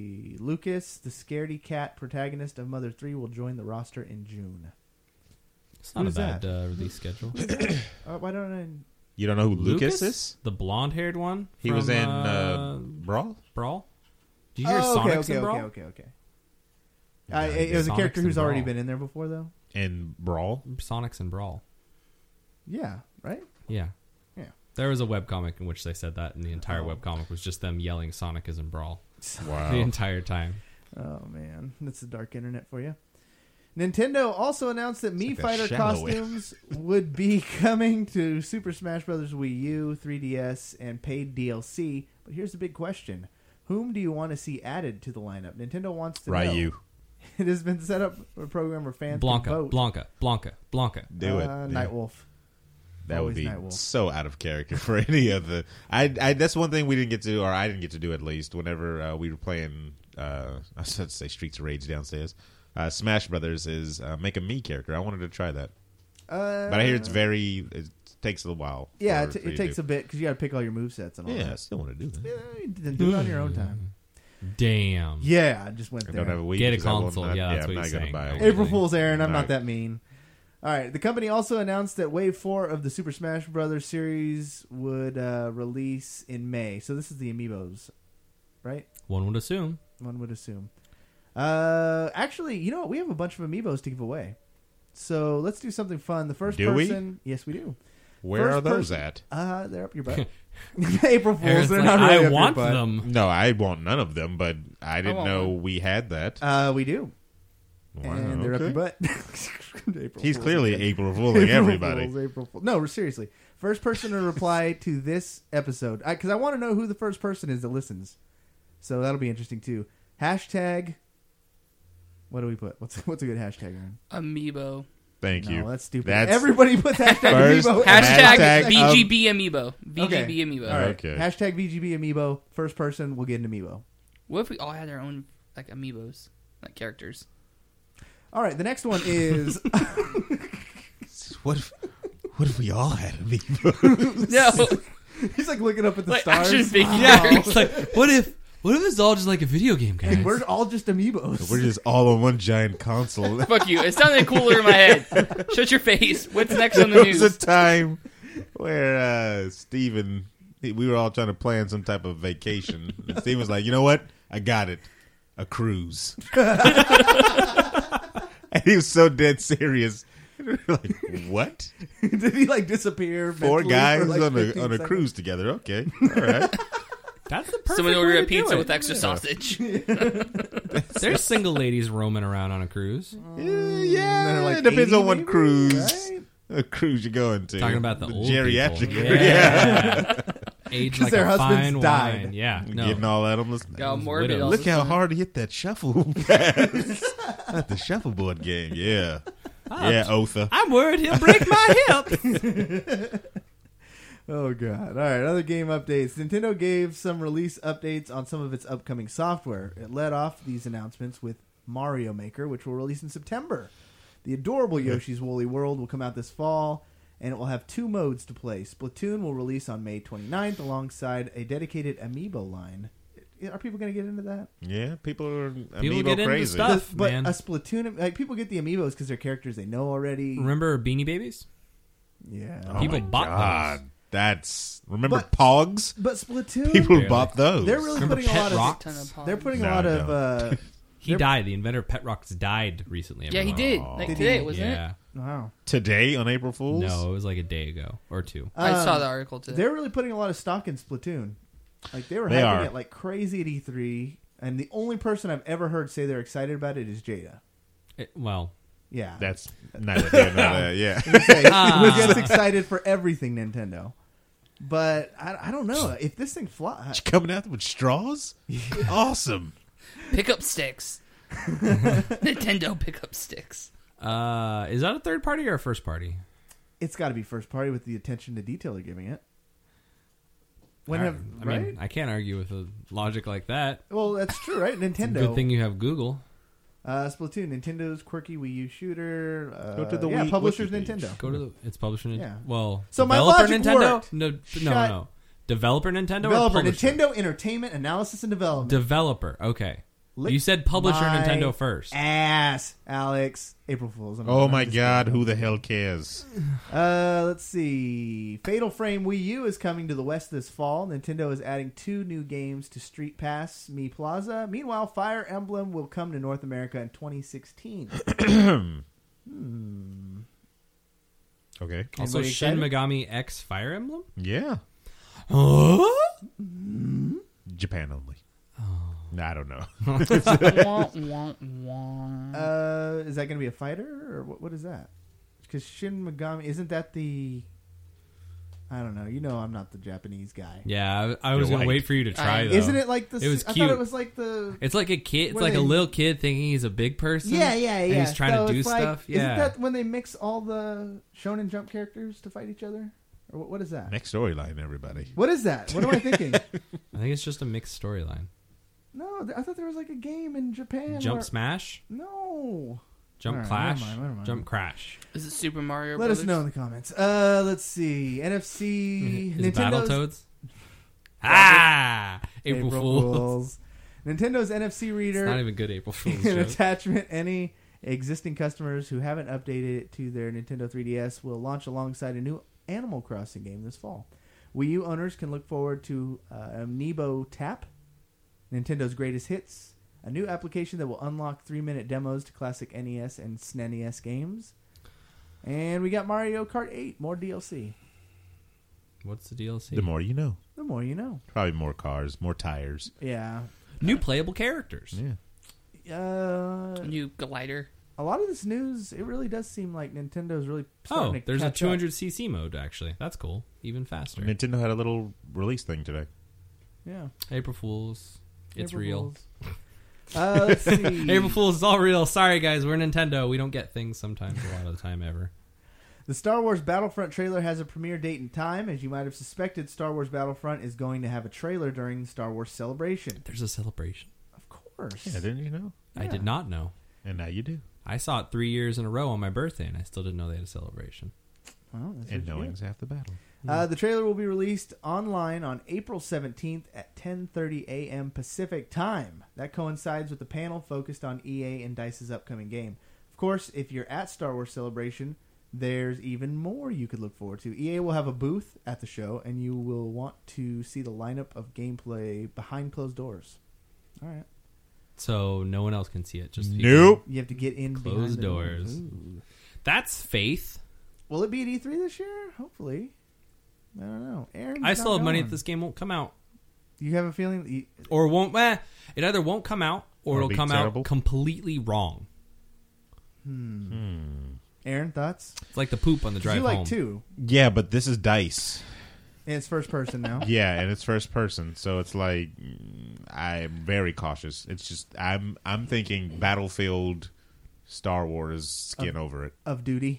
Lucas, the scaredy cat protagonist of Mother three, will join the roster in June. It's not Who's a bad that? uh, release schedule. uh, why don't I? You don't know who Lucas, is? The blonde-haired one? He from, was in uh, uh, Brawl? Brawl? Did you hear Oh, okay, Sonic's okay, in Brawl? okay, okay, okay. Uh, Yeah, it was a Sonic's character in who's already Brawl. been in there before, though. In Brawl? Sonic's in Brawl. Yeah, right? Yeah. Yeah. There was a webcomic in which they said that, and the entire Oh. webcomic was just them yelling Sonic is in Brawl. Wow. The entire time. Oh, man. That's the dark internet for you. Nintendo also announced that Mii like a Fighter shallow way. costumes would be coming to Super Smash Bros. Wii U, three D S, and paid D L C. But here's the big question. Whom do you want to see added to the lineup? Nintendo wants to Ryu. know. It has been set up a program where fans Blanca, can vote. Blanca, Blanca, Blanca. Do it. Uh, Yeah. Nightwolf. That Always would be Nightwolf. so out of character for any of the. I, I that's one thing we didn't get to, or I didn't get to do at least. Whenever uh, we were playing, uh, I was about to say Streets of Rage downstairs. Uh, Smash Brothers is uh, make a me character. I wanted to try that, Uh, but I hear it's very. It takes a while. Yeah, for- it, t- for you it to takes do. a bit because you got to pick all your movesets and all Yeah, I that. still want to do that. Yeah, you d- do it on your own time. Damn. Yeah, I just went I there. don't have a Wii Get a because I will console. not- Yeah, that's I'm what not he's gonna saying. buy a Okay. Wii. April Fool's, Aaron. I'm Not- not that mean. All right. The company also announced that Wave four of the Super Smash Bros. series would uh, release in May. So this is the Amiibos, right? One would assume. One would assume. Uh, actually, you know what? We have a bunch of Amiibos to give away. So let's do something fun. The first Do we? person... Yes, we do. Where First are those person- at? Uh, they're up your butt. April Fools. Aaron's They're like, not really I up your want butt. them. No, I want none of them, but I didn't want know one. we had that. Uh, we do. Wow, And they're up your okay. butt. April He's Fools clearly again. April fooling April everybody. Fools, April Fools. No, seriously. First person to reply to this episode. Because I, I want to know who the first person is that listens. So that'll be interesting, too. Hashtag... What do we put? What's what's a good hashtag, Aaron? Amiibo. Thank No, you. that's stupid. That's Everybody puts hashtag First Amiibo. Hashtag, Hashtag V of- G B Amiibo. V G B Amiibo. All right. Okay. Hashtag V G B Amiibo. First person will get an Amiibo. What if we all had our own like Amiibos, like characters? All right. The next one is... What if, what if we all had Amiibo? No, He's like looking up at the like stars. action figures. Yeah. It's like, what if what if it's all just like a video game, guys? Like, we're all just Amiibos. We're just all on one giant console. Fuck you. It sounded cooler in my head. Shut your face. What's next on the There news? was a time where uh, Steven, he- we were all trying to plan some type of vacation. And Steven was like, you know what? I got it. A cruise. And he was so dead serious. We were like, what? Did he like disappear? Four mentally guys for, like, on a fifteen on a seconds? cruise together. Okay. All right. That's the perfect Someone way ordered to a do pizza it. with extra Yeah. sausage. There's single ladies roaming around on a cruise. Yeah, yeah. They're like it depends eighty on what maybe, cruise. right? A cruise you're going to. Talking about the old geriatric people. cruise. Yeah. Age 'Cause like their a husbands fine died. wine. Yeah. No. Getting all at them. Listen, Got morbid. widows. all Look of a how sudden. hard he hit that shuffle pass. At the shuffleboard game. Yeah. Yeah, Otha. I'm worried he'll break my hip. Oh god! All right, other game updates. Nintendo gave some release updates on some of its upcoming software. It led off these announcements with Mario Maker, which will release in September. The adorable Yoshi's Woolly World will come out this fall, and it will have two modes to play. Splatoon will release on May twenty-ninth alongside a dedicated Amiibo line. Are people going to get into that? Yeah, people are People amiibo get into crazy. stuff. but man. a Splatoon, like people get the Amiibos because they're characters they know already. Remember Beanie Babies? Yeah, Oh People my bought God. those. That's remember But- Pogs? but Splatoon, People Barely. bought those. they're really Remember putting a Pet lot of. Rocks? Ton of pogs. They're putting No, a lot I of. don't. Uh, He They're- died. The inventor of Pet Rocks died recently. Yeah, he everyone. did. Aw. Like Did today, he? wasn't Yeah. wow. Today on April Fools? No, it was like a day ago or two. I saw Um, the article today. They're really putting a lot of stock in Splatoon. Like they were They having are. it like crazy at E three, and the only person I've ever heard say they're excited about it is Jada. It, well, Yeah, That's neither here nor there. Yeah. Ah. he gets excited for everything Nintendo. But I, I don't know if this thing flies. Coming out with straws? Awesome. Pickup sticks. Nintendo pickup sticks. uh, is that a third party or a first party? It's got to be first party with the attention to detail they're giving it. When I, have I right? mean, I can't argue with a logic like that. well, that's true, right? Nintendo. Good thing you have Google. Uh, Splatoon, Nintendo's quirky Wii U shooter. Uh, Go to the yeah, Wii- publishers Wiki page. Nintendo. Go to the. It's published in. Yeah. Well, So my developer logic Nintendo. worked. No, no, Shut- no. Developer Nintendo. Developer or publisher? Nintendo Entertainment Analysis and Development. Developer. Okay. Lick You said publisher my Nintendo first. Ass, Alex. April Fools. I'm- Oh I'm my just God, kidding. who the hell cares? Uh, let's see. Fatal Frame Wii U is coming to the West this fall. Nintendo is adding two new games to Street Pass Mi Plaza. Meanwhile, Fire Emblem will come to North America in twenty sixteen. hmm. Okay. Also, Anybody Shin excited? Megami X Fire Emblem? Yeah. Huh? Japan only. I don't know. Wah, wah, wah. Uh, is that going to be a fighter or what? What is that? Because Shin Megami isn't that the? I don't know. You know, I'm not the Japanese guy. Yeah, I, I was You're going to white. wait for you to try, I- though. Isn't it like the? It was I cute. thought it was like the. It's like a kid. It's Where like they- a little kid thinking he's a big person. Yeah, yeah, yeah. And he's trying So to do it's like- stuff. Isn't Yeah. that when they mix all the Shonen Jump characters to fight each other? Or what, what is that? Next storyline, everybody. What is that? What am I thinking? I think it's just a mixed storyline. No, th- I thought there was like a game in Japan. Jump where- Smash? No. Jump All right, Clash? never mind, never mind. Jump Crash. Is it Super Mario Let Brothers? us know in the comments. Uh, let's see. N F C. Is it Nintendo's Battletoads? Ah! April, Fools. Nintendo's N F C It's reader. not even good April Fool's An joke. attachment. Any existing customers who haven't updated it to their Nintendo three D S will launch alongside a new Animal Crossing game this fall. Wii U owners can look forward to uh, Amiibo Tap, Nintendo's greatest hits, a new application that will unlock three-minute demos to classic N E S and S N E S games, and we got Mario Kart eight, more D L C. What's the D L C? The more you know. The more you know. Probably more cars, more tires. Yeah. New playable characters. Yeah. Uh, New glider. a lot of this news, it really does seem like Nintendo's really starting Oh, to there's a catch two up. hundred c c mode, actually. That's cool. Even faster. Nintendo had a little release thing today. Yeah. April Fools. It's April real. Fools. Uh, let's see. April Fools is all real. Sorry, guys. We're Nintendo. We don't get things sometimes, a lot of the time, ever. The Star Wars Battlefront trailer has a premiere date and time. As you might have suspected, Star Wars Battlefront is going to have a trailer during the Star Wars Celebration. There's a celebration. Of course. Yeah, didn't you know? I Yeah. did not know. And now you do. I saw it three years in a row on my birthday, and I still didn't know they had a celebration. Well, that's And what you knowing's get. half the battle. Uh, the trailer will be released online on April seventeenth at ten thirty a.m. Pacific time. That coincides with the panel focused on E A and DICE's upcoming game. Of course, if you're at Star Wars Celebration, there's even more you could look forward to. E A will have a booth at the show, and you will want to see the lineup of gameplay behind closed doors. All right. So no one else can see it. Just Nope. You have to get in behind closed the doors. Ooh. That's faith. Will it be at E three this year? Hopefully. I don't know. Aaron's I still not have money going. that this game won't come out. You have a feeling that you, Or won't. Eh, it either won't come out, or, Or it'll be come terrible. out completely wrong. hmm. Hmm. Aaron, thoughts? It's like the poop on the 'Cause drive you like home. two. Yeah, but this is DICE. And it's first person now. Yeah, and it's first person, so it's like mm, I'm very cautious. It's just I'm I'm thinking Battlefield, Star Wars skin Of- over it. Of duty.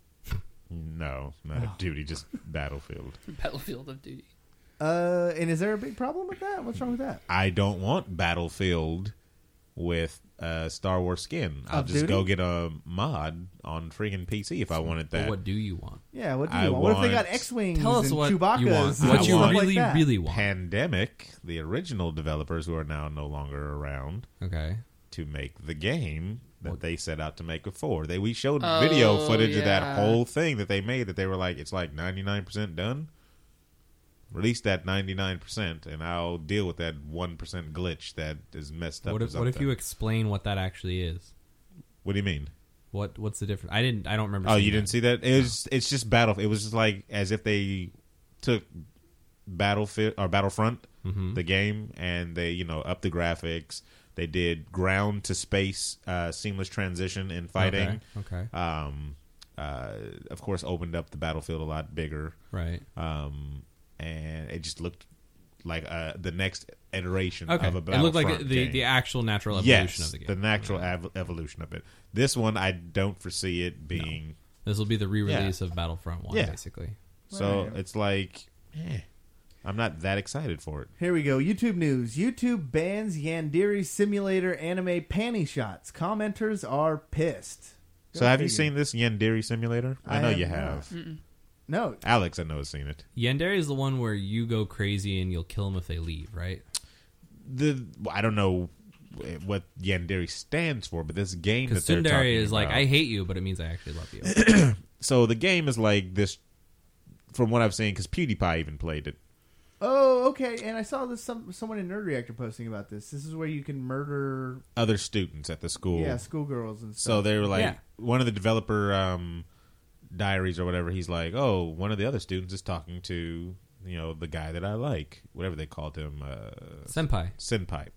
No, not Oh. of duty, just Battlefield. Battlefield of Duty. Uh, and is there a big problem with that? What's wrong with that? I don't want Battlefield with uh, Star Wars skin. I'll Of just duty? go get a mod on freaking P C if I wanted But that. what do you want? Yeah, what do you I want? What if they got want- X-Wings Tell us and what you Chewbacca's want. and What I you stuff really, like that? really want. Pandemic, the original developers who are now no longer around, Okay. to make the game that What? they set out to make before. They we showed video Oh, footage of yeah. that whole thing that they made that they were like, it's like ninety-nine percent done. Release that ninety-nine percent and I'll deal with that one percent glitch that is messed up. What or if, what if something. you explain what that actually is? What do you mean? What What's the difference? I didn't. I don't remember. Oh, seeing you that. didn't see that? It was. It's just battle. It was just like as if they took Battlefield or Battlefront, Mhm. the game, and they you know upped the graphics. They did ground to space uh, seamless transition in fighting. Okay. okay. Um, uh, of course, opened up the battlefield a lot bigger. Right. Um, and it just looked like uh, the next iteration Okay. of a It Battlefront looked like the game. the actual natural evolution yes, of the game. the natural ev- evolution of it. This one, I don't foresee it being. This will be the re-release Yeah. of Battlefront One, Yeah. basically. So Right. it's like, eh, I'm not that excited for it. Here we go. YouTube news. YouTube bans Yandere Simulator anime panty shots. Commenters are pissed. Go So have you figure. seen this Yandere Simulator? I, I know have you not. have. Mm-mm. No. Alex, I know, has seen it. Yandere is the one where you go crazy and you'll kill them if they leave, right? The I don't know what yandere stands for, but this game that Because they're talking tsundere is like, about- I hate you, but it means I actually love you. So the game is like this, from what I've seen, because PewDiePie even played it. Oh, okay. And I saw this some someone in Nerd Reactor posting about this. This is where you can murder Other students at the school. Yeah, schoolgirls and stuff. So they were like, Yeah. one of the developer um, diaries or whatever, he's like, oh, one of the other students is talking to, you know, the guy that I like, whatever they called him. Uh, Senpai. Senpai.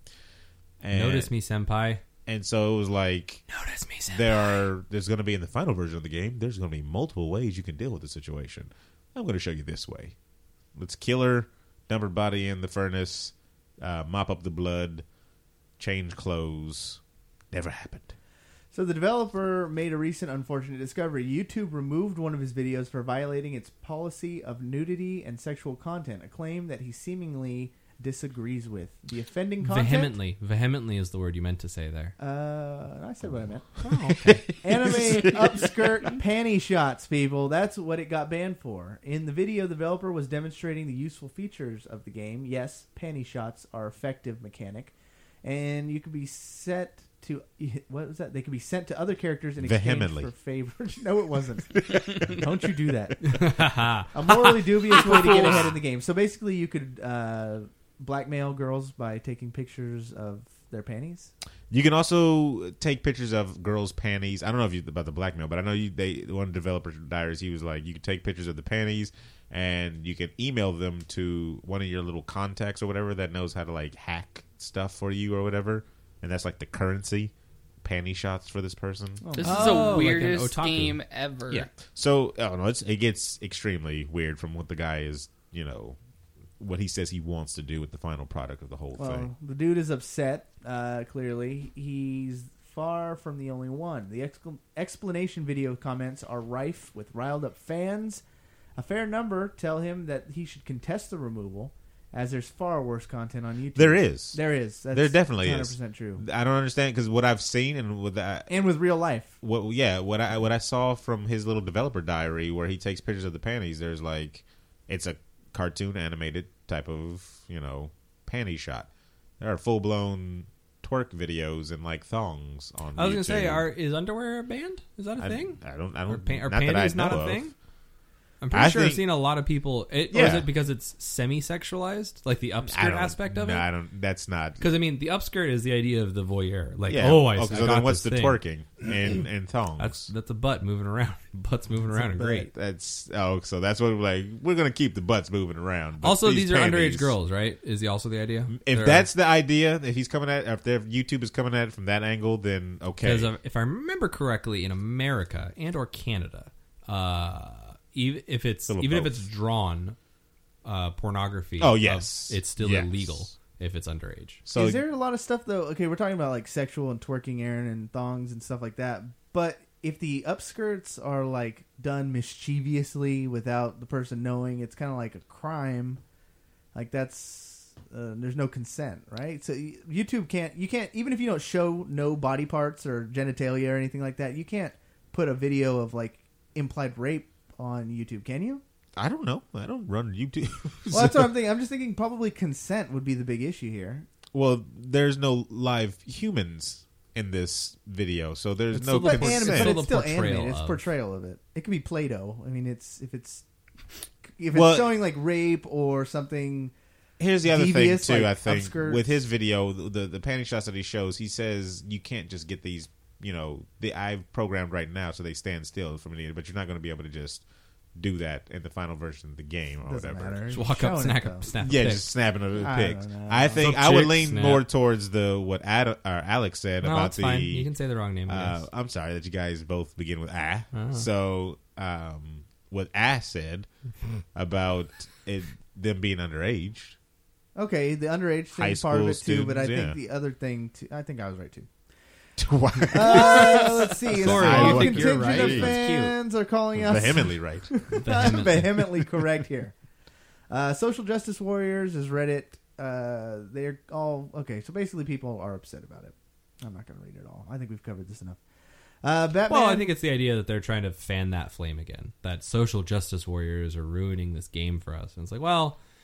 Notice me, senpai. And so it was like, notice me, senpai. There are, there's going to be in the final version of the game, there's going to be multiple ways you can deal with the situation. I'm going to show you this way. Let's kill her, dump her body in the furnace, uh, mop up the blood, change clothes. Never happened. So the developer made a recent unfortunate discovery. YouTube removed one of his videos for violating its policy of nudity and sexual content, a claim that he seemingly disagrees with. The offending content... Vehemently. Vehemently is the word you meant to say there. Uh, I said what I meant. Oh, okay. Anime upskirt panty shots, people. That's what it got banned for. In the video, the developer was demonstrating the useful features of the game. Yes, panty shots are effective mechanic. And you can be set to... What was that? They can be sent to other characters in exchange Vehemently. for favors. No, it wasn't. Don't you do that. A morally dubious way to get ahead in the game. So basically, you could... Uh, blackmail girls by taking pictures of their panties. You can also take pictures of girls' panties. I don't know if you about the blackmail, but I know you. They one of the developer diaries. He was like, you can take pictures of the panties, and you can email them to one of your little contacts or whatever that knows how to like hack stuff for you or whatever, and that's like the currency. Panty shots for this person. This is the weirdest game ever. Yeah. So I don't know. It's, it gets extremely weird from what the guy is. You know. What he says he wants to do with the final product of the whole well, thing. The dude is upset, uh, clearly. He's far from the only one. The excl- explanation video comments are rife with riled up fans. A fair number tell him that he should contest the removal, as there's far worse content on YouTube. There is. There is. That's there definitely one hundred is. percent true. I don't understand, because what I've seen and with that, and with real life. What, yeah, what I what I saw from his little developer diary where he takes pictures of the panties, there's like, it's a cartoon animated type of, you know, panty shot. There are full blown twerk videos and like thongs on. I was YouTube. gonna say, are is underwear banned? Is that a I, thing? I don't. I don't. Are, pan- are not that I panties not know a of. thing? I'm pretty I sure think, I've seen a lot of people. It, yeah. Or is it because it's semi-sexualized, like the I upskirt don't- aspect of no, it? I don't. That's not. Because I mean, the upskirt is the idea of the voyeur. Like, Yeah. oh, I, Oh, I so got then what's this the thing. twerking and and thongs? That's that's a butt moving around. Butts moving around are great. That's oh, so that's what we're like. We're gonna keep the butts moving around. But Also, these, are panties- underage girls, right? Is the, also the idea? If They're- that's the idea, if he's coming at, if their YouTube is coming at it from that angle, then okay. Because if I remember correctly, in America and or Canada, uh, even if it's Little even both. if it's drawn uh, pornography, Oh, of- yes. it's still Yes. illegal if it's underage. So is there a lot of stuff though? Okay, we're talking about like sexual and twerking, Aaron, and thongs and stuff like that. But if the upskirts are like done mischievously without the person knowing, it's kind of like a crime. Like that's uh, there's no consent, right? So y- YouTube can't. You can't even if you don't show no body parts or genitalia or anything like that. You can't put a video of like implied rape on YouTube, can you? I don't know. I don't run YouTube. Well, that's what I'm thinking. I'm just thinking probably consent would be the big issue here. Well, there's no live humans in this video, so there's It's no still the But, consent. anim- but it's still portrayal animated. It's of- portrayal of it. It could be Play-Doh. I mean, it's if it's if it's Well- showing like rape or something. Here's the other devious, thing too. like I think upskirts. with his video, the, the the panty shots that he shows, he says you can't just get these. You know, the I've programmed right now so they stand still from it, but you're not going to be able to just do that in the final version of the game or Doesn't whatever. matter. Just walk up, Showing snack it, a, though. snap a Yeah, pic. just snapping a I pic. don't know. I think Some I would chick lean snap. more towards the what Ad, or Alex said No, about it's the. fine. You can say the wrong name. I Uh, guess. I'm sorry that you guys both begin with ah. Oh. So um, what ah said about it, them being underage. Okay, the underage High thing's part of it school too, but I students, think yeah. the other thing too. I think I was right too. Why? Uh, let's see. Sorry, a you small think you're contingent right? of That's cute. fans are calling us Vehemently right. I'm vehemently correct here. Uh, social justice warriors is Reddit. Uh, they're all okay. So basically, people are upset about it. I'm not going to read it all. I think we've covered this enough. Uh, Batman. Well, I think it's the idea that they're trying to fan that flame again. That social justice warriors are ruining this game for us. And it's like, well,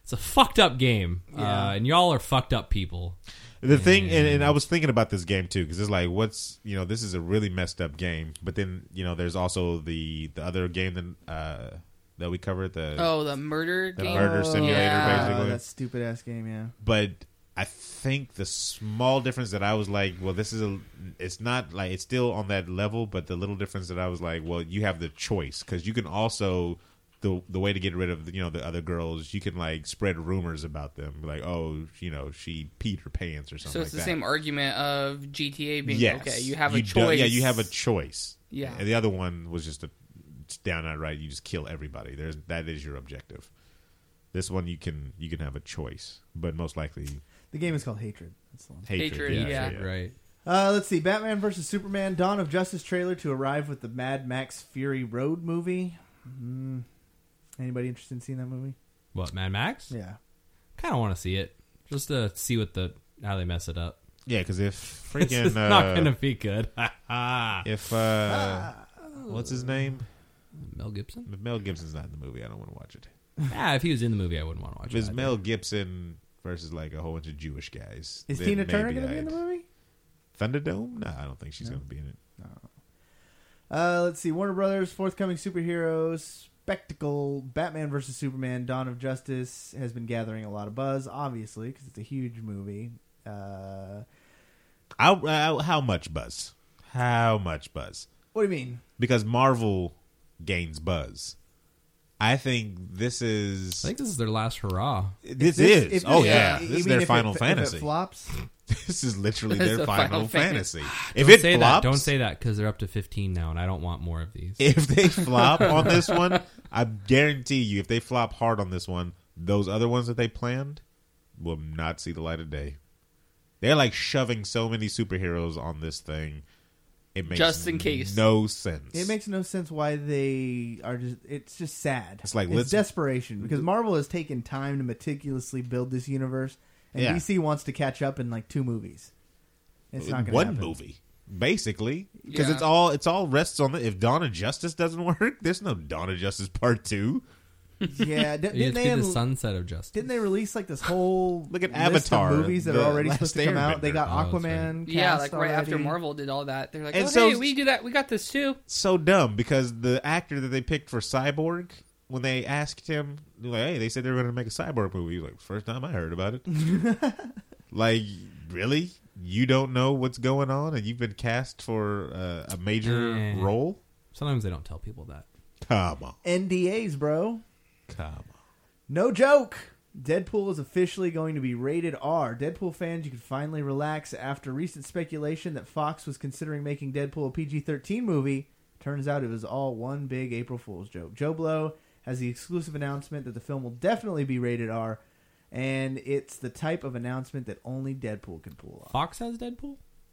It's a fucked up game, Yeah. uh, and y'all are fucked up people. The thing, and, and I was thinking about this game too, because it's like, what's you know, this is a really messed up game. But then you know, there's also the the other game that uh, that we covered, the Oh, the murder the game? murder Oh, simulator, yeah. basically. Oh, that stupid ass game, yeah. But I think the small difference that I was like, well, this is a, it's not like it's still on that level, but the little difference that I was like, well, you have the choice because you can also. The the way to get rid of you know the other girls, you can like spread rumors about them, like oh you know she peed her pants or something. So it's like the that. same argument of G T A being Yes. okay. You have a You do- choice. yeah, you have a choice. Yeah. And the other one was just a it's down outright. You just kill everybody. There's that is your objective. This one you can you can have a choice, but most likely The game is called Hatred. That's the one. Hatred. Hatred, yeah. Right. Uh, let's see. Batman versus Superman: Dawn of Justice trailer to arrive with the Mad Max Fury Road movie. Mm. Anybody interested in seeing that movie? What, Mad Max? Yeah. Kind of want to see it, just to see what the how they mess it up. Yeah, because if This freaking is not uh, gonna be good. if uh, what's his name? Mel Gibson. If Mel Gibson's not in the movie, I don't want to watch it. Yeah, if he was in the movie, I wouldn't want to watch If it. it's either. Mel Gibson versus like a whole bunch of Jewish guys, Is then Tina Turner maybe going to be in I'd- the movie? Thunderdome? No, I don't think she's going to be in it. Uh, let's see. Warner Brothers forthcoming superheroes spectacle Batman versus Superman: Dawn of Justice has been gathering a lot of buzz, obviously, because it's a huge movie. Uh, How, how how much buzz? How much buzz? What do you mean? Because Marvel gains buzz. I think this is. I think this is their last hurrah. This, this- is. if oh this- yeah, uh, you this is mean their if it- Final if it Fantasy. flops? This is literally It's their a Final, Final Fantasy. Fantasy. If Don't it say flops, that. Don't say that because they're up to fifteen now, and I don't want more of these. If they flop on this one, I guarantee you, if they flop hard on this one, those other ones that they planned will not see the light of day. They're like shoving so many superheroes on this thing. It makes Just in case. no sense. It makes no sense why they are just. It's just sad. It's like, it's let's- desperation because Marvel has taken time to meticulously build this universe, and Yeah. D C wants to catch up in like two movies. It's not going to one happen. movie, basically, because Yeah. it's all it's all rests on the. If Dawn of Justice doesn't work, there's no Dawn of Justice Part Two. Yeah, di- It didn't used to they? be the un- Sunset of Justice. Didn't they release like this whole Look at list Avatar, of movies that the are already Last supposed to come out? They got Airbender. Oh, that's Aquaman. Yeah, cast like right after already. Marvel did all that, they're like, And "Oh, so- hey, we do that. We got this too." So dumb because the actor that they picked for Cyborg, when they asked him, they're like, hey, they said they were going to make a Cyborg movie. He was like, first time I heard about it. Like, really? You don't know what's going on, and you've been cast for uh, a major Eh. role? Sometimes they don't tell people that. Come on, N D As, bro. come on. No joke. Deadpool is officially going to be rated R. Deadpool fans, you can finally relax after recent speculation that Fox was considering making Deadpool a P G thirteen movie. Turns out it was all one big April Fool's joke. Joe Blow has the exclusive announcement that the film will definitely be rated R, and it's the type of announcement that only Deadpool can pull off. Fox has Deadpool?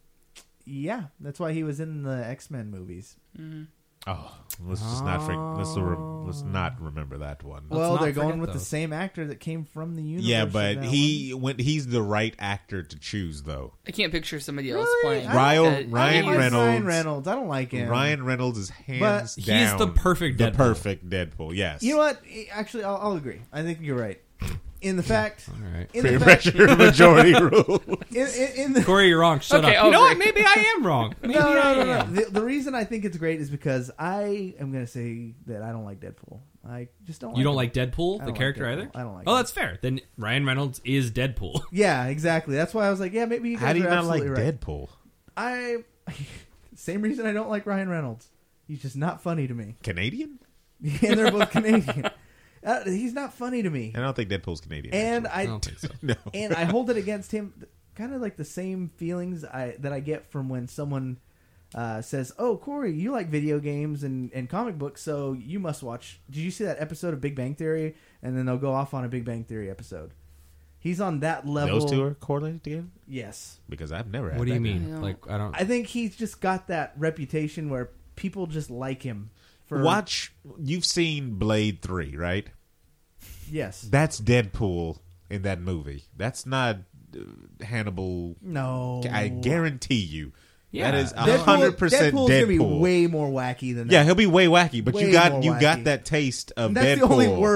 Yeah, that's why he was in the X-Men movies. Mm-hmm. Oh, let's just not freak, let's re- let's not remember that one. Well, not they're going forget with the those. same actor that came from the universe. Yeah, of but that he when he's the right actor to choose, though. I can't picture somebody else Really? playing. I Ryan, that- one. Ryan I like Reynolds. Ryan Reynolds. I don't like him. Ryan Reynolds is hands But He's down the perfect the Deadpool. perfect Deadpool. Yes, You know what? Actually, I'll, I'll agree. I think you're right. In the fact, All right. in Peer the fact, pressure majority rule. in, in, in the, Corey, you're wrong. Shut Okay, up. You know over. what? Maybe I am wrong. Maybe no, no, I no, no. am. The, the reason I think it's great is because I am going to say that I don't like Deadpool. I just don't. You don't him. like Deadpool, I the don't character, like either? Deadpool. I don't like Oh, him. that's fair. Then Ryan Reynolds is Deadpool. Yeah, exactly. That's why I was like, yeah, maybe you guys How do you are not like absolutely right. Deadpool? I same reason I don't like Ryan Reynolds. He's just not funny to me. Canadian? And they're both Canadian. Uh, he's not funny to me. I don't think Deadpool's Canadian. And actually. I, I don't think so. no. and I hold it against him, kind of like the same feelings I that I get from when someone uh, says, "Oh, Corey, you like video games and, and comic books, so you must watch." Did you see that episode of Big Bang Theory? And then they'll go off on a Big Bang Theory episode. He's on that level. Those two are correlated together? Yes. Because I've never had What do you that. mean? Like I don't. I think he's just got that reputation where people just like him. For Watch, you've seen Blade three, right? Yes. That's Deadpool in that movie. That's not uh, Hannibal. No. I guarantee you. Yeah. That is Deadpool- one hundred percent Deadpool's Deadpool. gonna be way more wacky than that. Yeah, he'll be way wacky, but Way you got more you got wacky. that taste of And that's Deadpool. the only word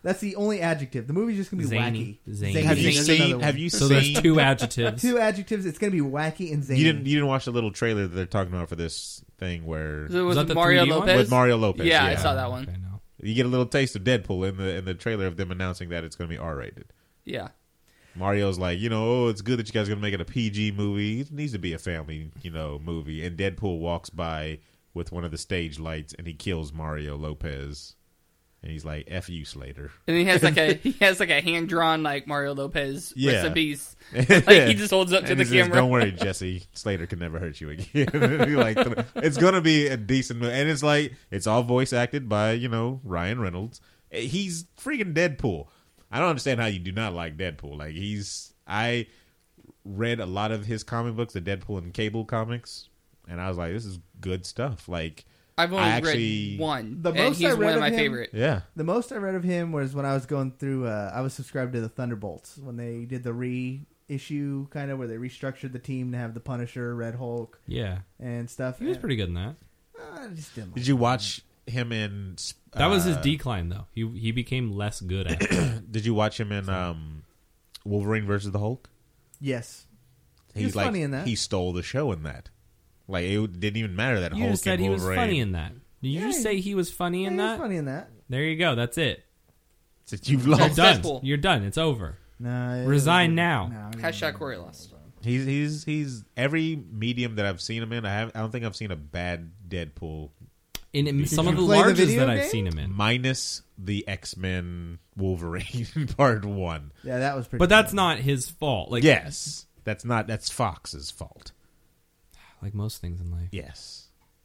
That's the only adjective. The movie's just gonna be Zany. wacky. Zany. Have you There's seen? another one. Have you So seen? there's two adjectives. Two adjectives. It's gonna be wacky and zany. You didn't. You didn't watch the little trailer that they're talking about for this thing where So it was that the Mario three D one? Lopez? with Mario Lopez. Yeah, Yeah, I saw that one. Okay, no. You get a little taste of Deadpool in the in the trailer of them announcing that it's going to be R rated. Yeah. Mario's like, you know, oh, it's good that you guys are going to make it a P G movie. It needs to be a family, you know, movie. And Deadpool walks by with one of the stage lights and he kills Mario Lopez. And he's like, F you, Slater. And he has like a he has like a hand drawn like Mario Lopez Yeah. recipes. Like he just holds up to And the he says, camera. don't worry, Jesse. Slater can never hurt you again. Like, it's going to be a decent movie. And it's like, it's all voice acted by, you know, Ryan Reynolds. He's freaking Deadpool. I don't understand how you do not like Deadpool. Like, he's, I read a lot of his comic books, the Deadpool and Cable comics, and I was like, this is good stuff. Like, I've only I actually, read one. The and most he's I read one of of my him- favorite. Yeah. The most I read of him was when I was going through. Uh, I was subscribed to the Thunderbolts when they did the reissue, kind of where they restructured the team to have the Punisher, Red Hulk, Yeah. and stuff. He was And- pretty good in that. I just didn't. Did you watch him in? Uh, That was his decline, though. He he became less good at it. Did you watch him in um, Wolverine versus the Hulk? Yes, he He's was like, funny in that. He stole the show in that. Like, it didn't even matter that You Hulk just said and he was Wolverine. funny in that. Did you Yeah, just he- say he was funny in Yeah, he was that? funny in that. There you go. That's it. Since you've You're lost. done. Deadpool. You're done. It's over. Nah, it Resign was- now. no, I didn't Hashtag know. Corey lost. He's he's he's every medium that I've seen him in. I have. I don't think I've seen a bad Deadpool. In, in some you of the play the largest video that I've game? seen him in. Minus the X-Men Wolverine Part One. Yeah, that was pretty. But that's good. not his fault. Like Yes, that's not. That's Fox's fault. like most things in life. Yes.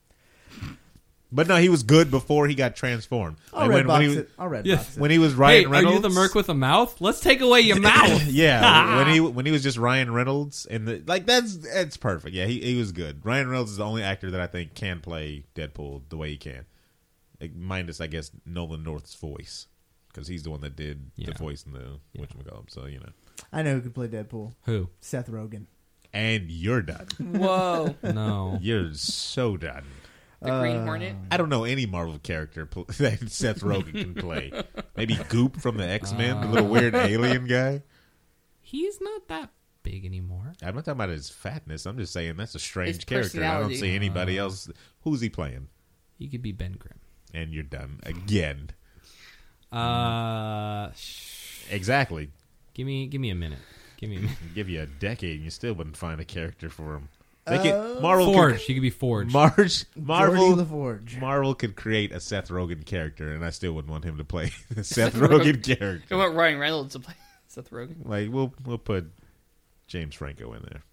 But no, he was good before he got transformed. I'll Like, red box when he, it. I'll red Yeah. box it. when he was Hey, Ryan are Reynolds. you the merc with a mouth? Let's take away your mouth. Yeah, when he when he was just Ryan Reynolds, and the, like that's that's perfect. Yeah, he he was good. Ryan Reynolds is the only actor that I think can play Deadpool the way he can, like, minus I guess Nolan North's voice, because he's the one that did Yeah. the voice in the Yeah. whatchamacallit. So you know, I know who could play Deadpool. Who? Seth Rogen. and you're done. Whoa. No. You're so done. The Green Hornet. I don't know any Marvel character pl- that Seth Rogen can play. Maybe Goop from the X-Men, the little weird alien guy. He's not that big anymore. I'm not talking about his fatness. I'm just saying that's a strange His character. I don't personality. see anybody else. Who's he playing? He could be Ben Grimm. And you're done again. Uh, sh- Exactly. give me give me a minute. Give me a minute. Give you a decade, and you still wouldn't find a character for him. Make Uh, it Marvel. Forge. Could, He could be Forge. Marge, Marvel. Geordi LaForge. Marvel could create a Seth Rogen character, and I still wouldn't want him to play the Seth Rogen character. I want Ryan Reynolds to play Seth Rogen Like we'll we'll put James Franco in there.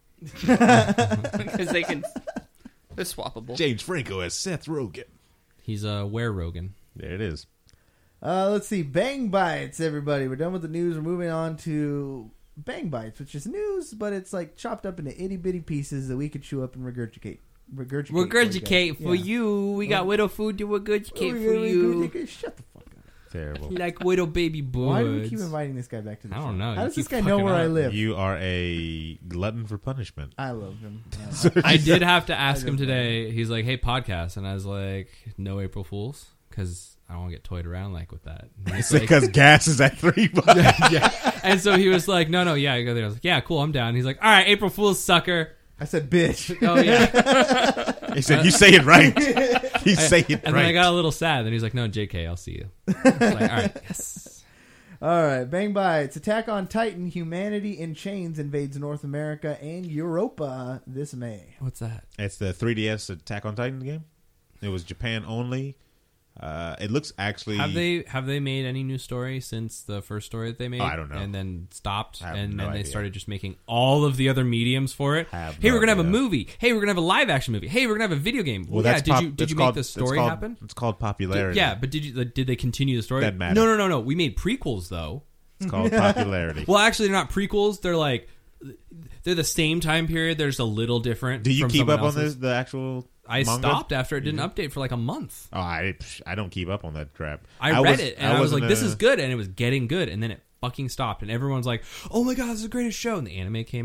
because they can. They're swappable. James Franco as Seth Rogen. He's a uh, Were Rogan. There it is. Uh, let's see. Bang Bites, everybody. We're done with the news. We're moving on to Bang Bites, which is news, but it's like chopped up into itty bitty pieces that we could chew up and regurgitate. Regurgitate, Regurgitate for for you. We got widow food to regurgitate for you. Shut the fuck up. Terrible. Like widow baby birds. Why do we keep inviting this guy back to the I show? don't know. How You does this keep guy know fucking where I up. live? You are a glutton for punishment. I love him. I did have to ask I him just- today. He's like, "Hey, podcast," and I was like, "No April Fools," because I don't want to get toyed around like with that. And he's like- Because gas is at three bucks. yeah, yeah. And so he was like, "No, no, yeah." I go there. I was like, "Yeah, cool, I'm down." He's like, "All right, April Fools, sucker." I said, "Bitch." Oh yeah. He said, "You say it right. You say it And right." then I got a little sad. Then he's like, "No, J K, I'll see you." I was like, all right, yes. All right, Bang Bites. Attack on Titan, Humanity in Chains invades North America and Europa this May. What's that? It's the three D S Attack on Titan game. It was Japan only. Uh, it looks actually. Have they have they made any new story since the first story that they made? Oh, I don't know. And then stopped, I have and no then they idea. started just making all of the other mediums for it. have Hey, no we're gonna have a idea. movie. Hey, we're gonna have a live action movie. Hey, we're gonna have a video game. Well, Well, yeah. that's Did pop- you did that's you called- make the it's story called- happen? It's called popularity. Yeah, but did you did they continue the story? Doesn't matter. No, no, no, no. We made prequels though. It's called popularity. Well, actually, they're not prequels. They're like they're the same time period. There's a little different. Do you from keep someone up on else's. this? The actual. I manga? stopped after it didn't update for like a month. Oh, I I don't keep up on that crap. I, read was- it and I, was like, wasn't "This a- is good," and it was getting good, and then it fucking stopped, and everyone's like, "Oh my god, this is the greatest show!" And the anime came out,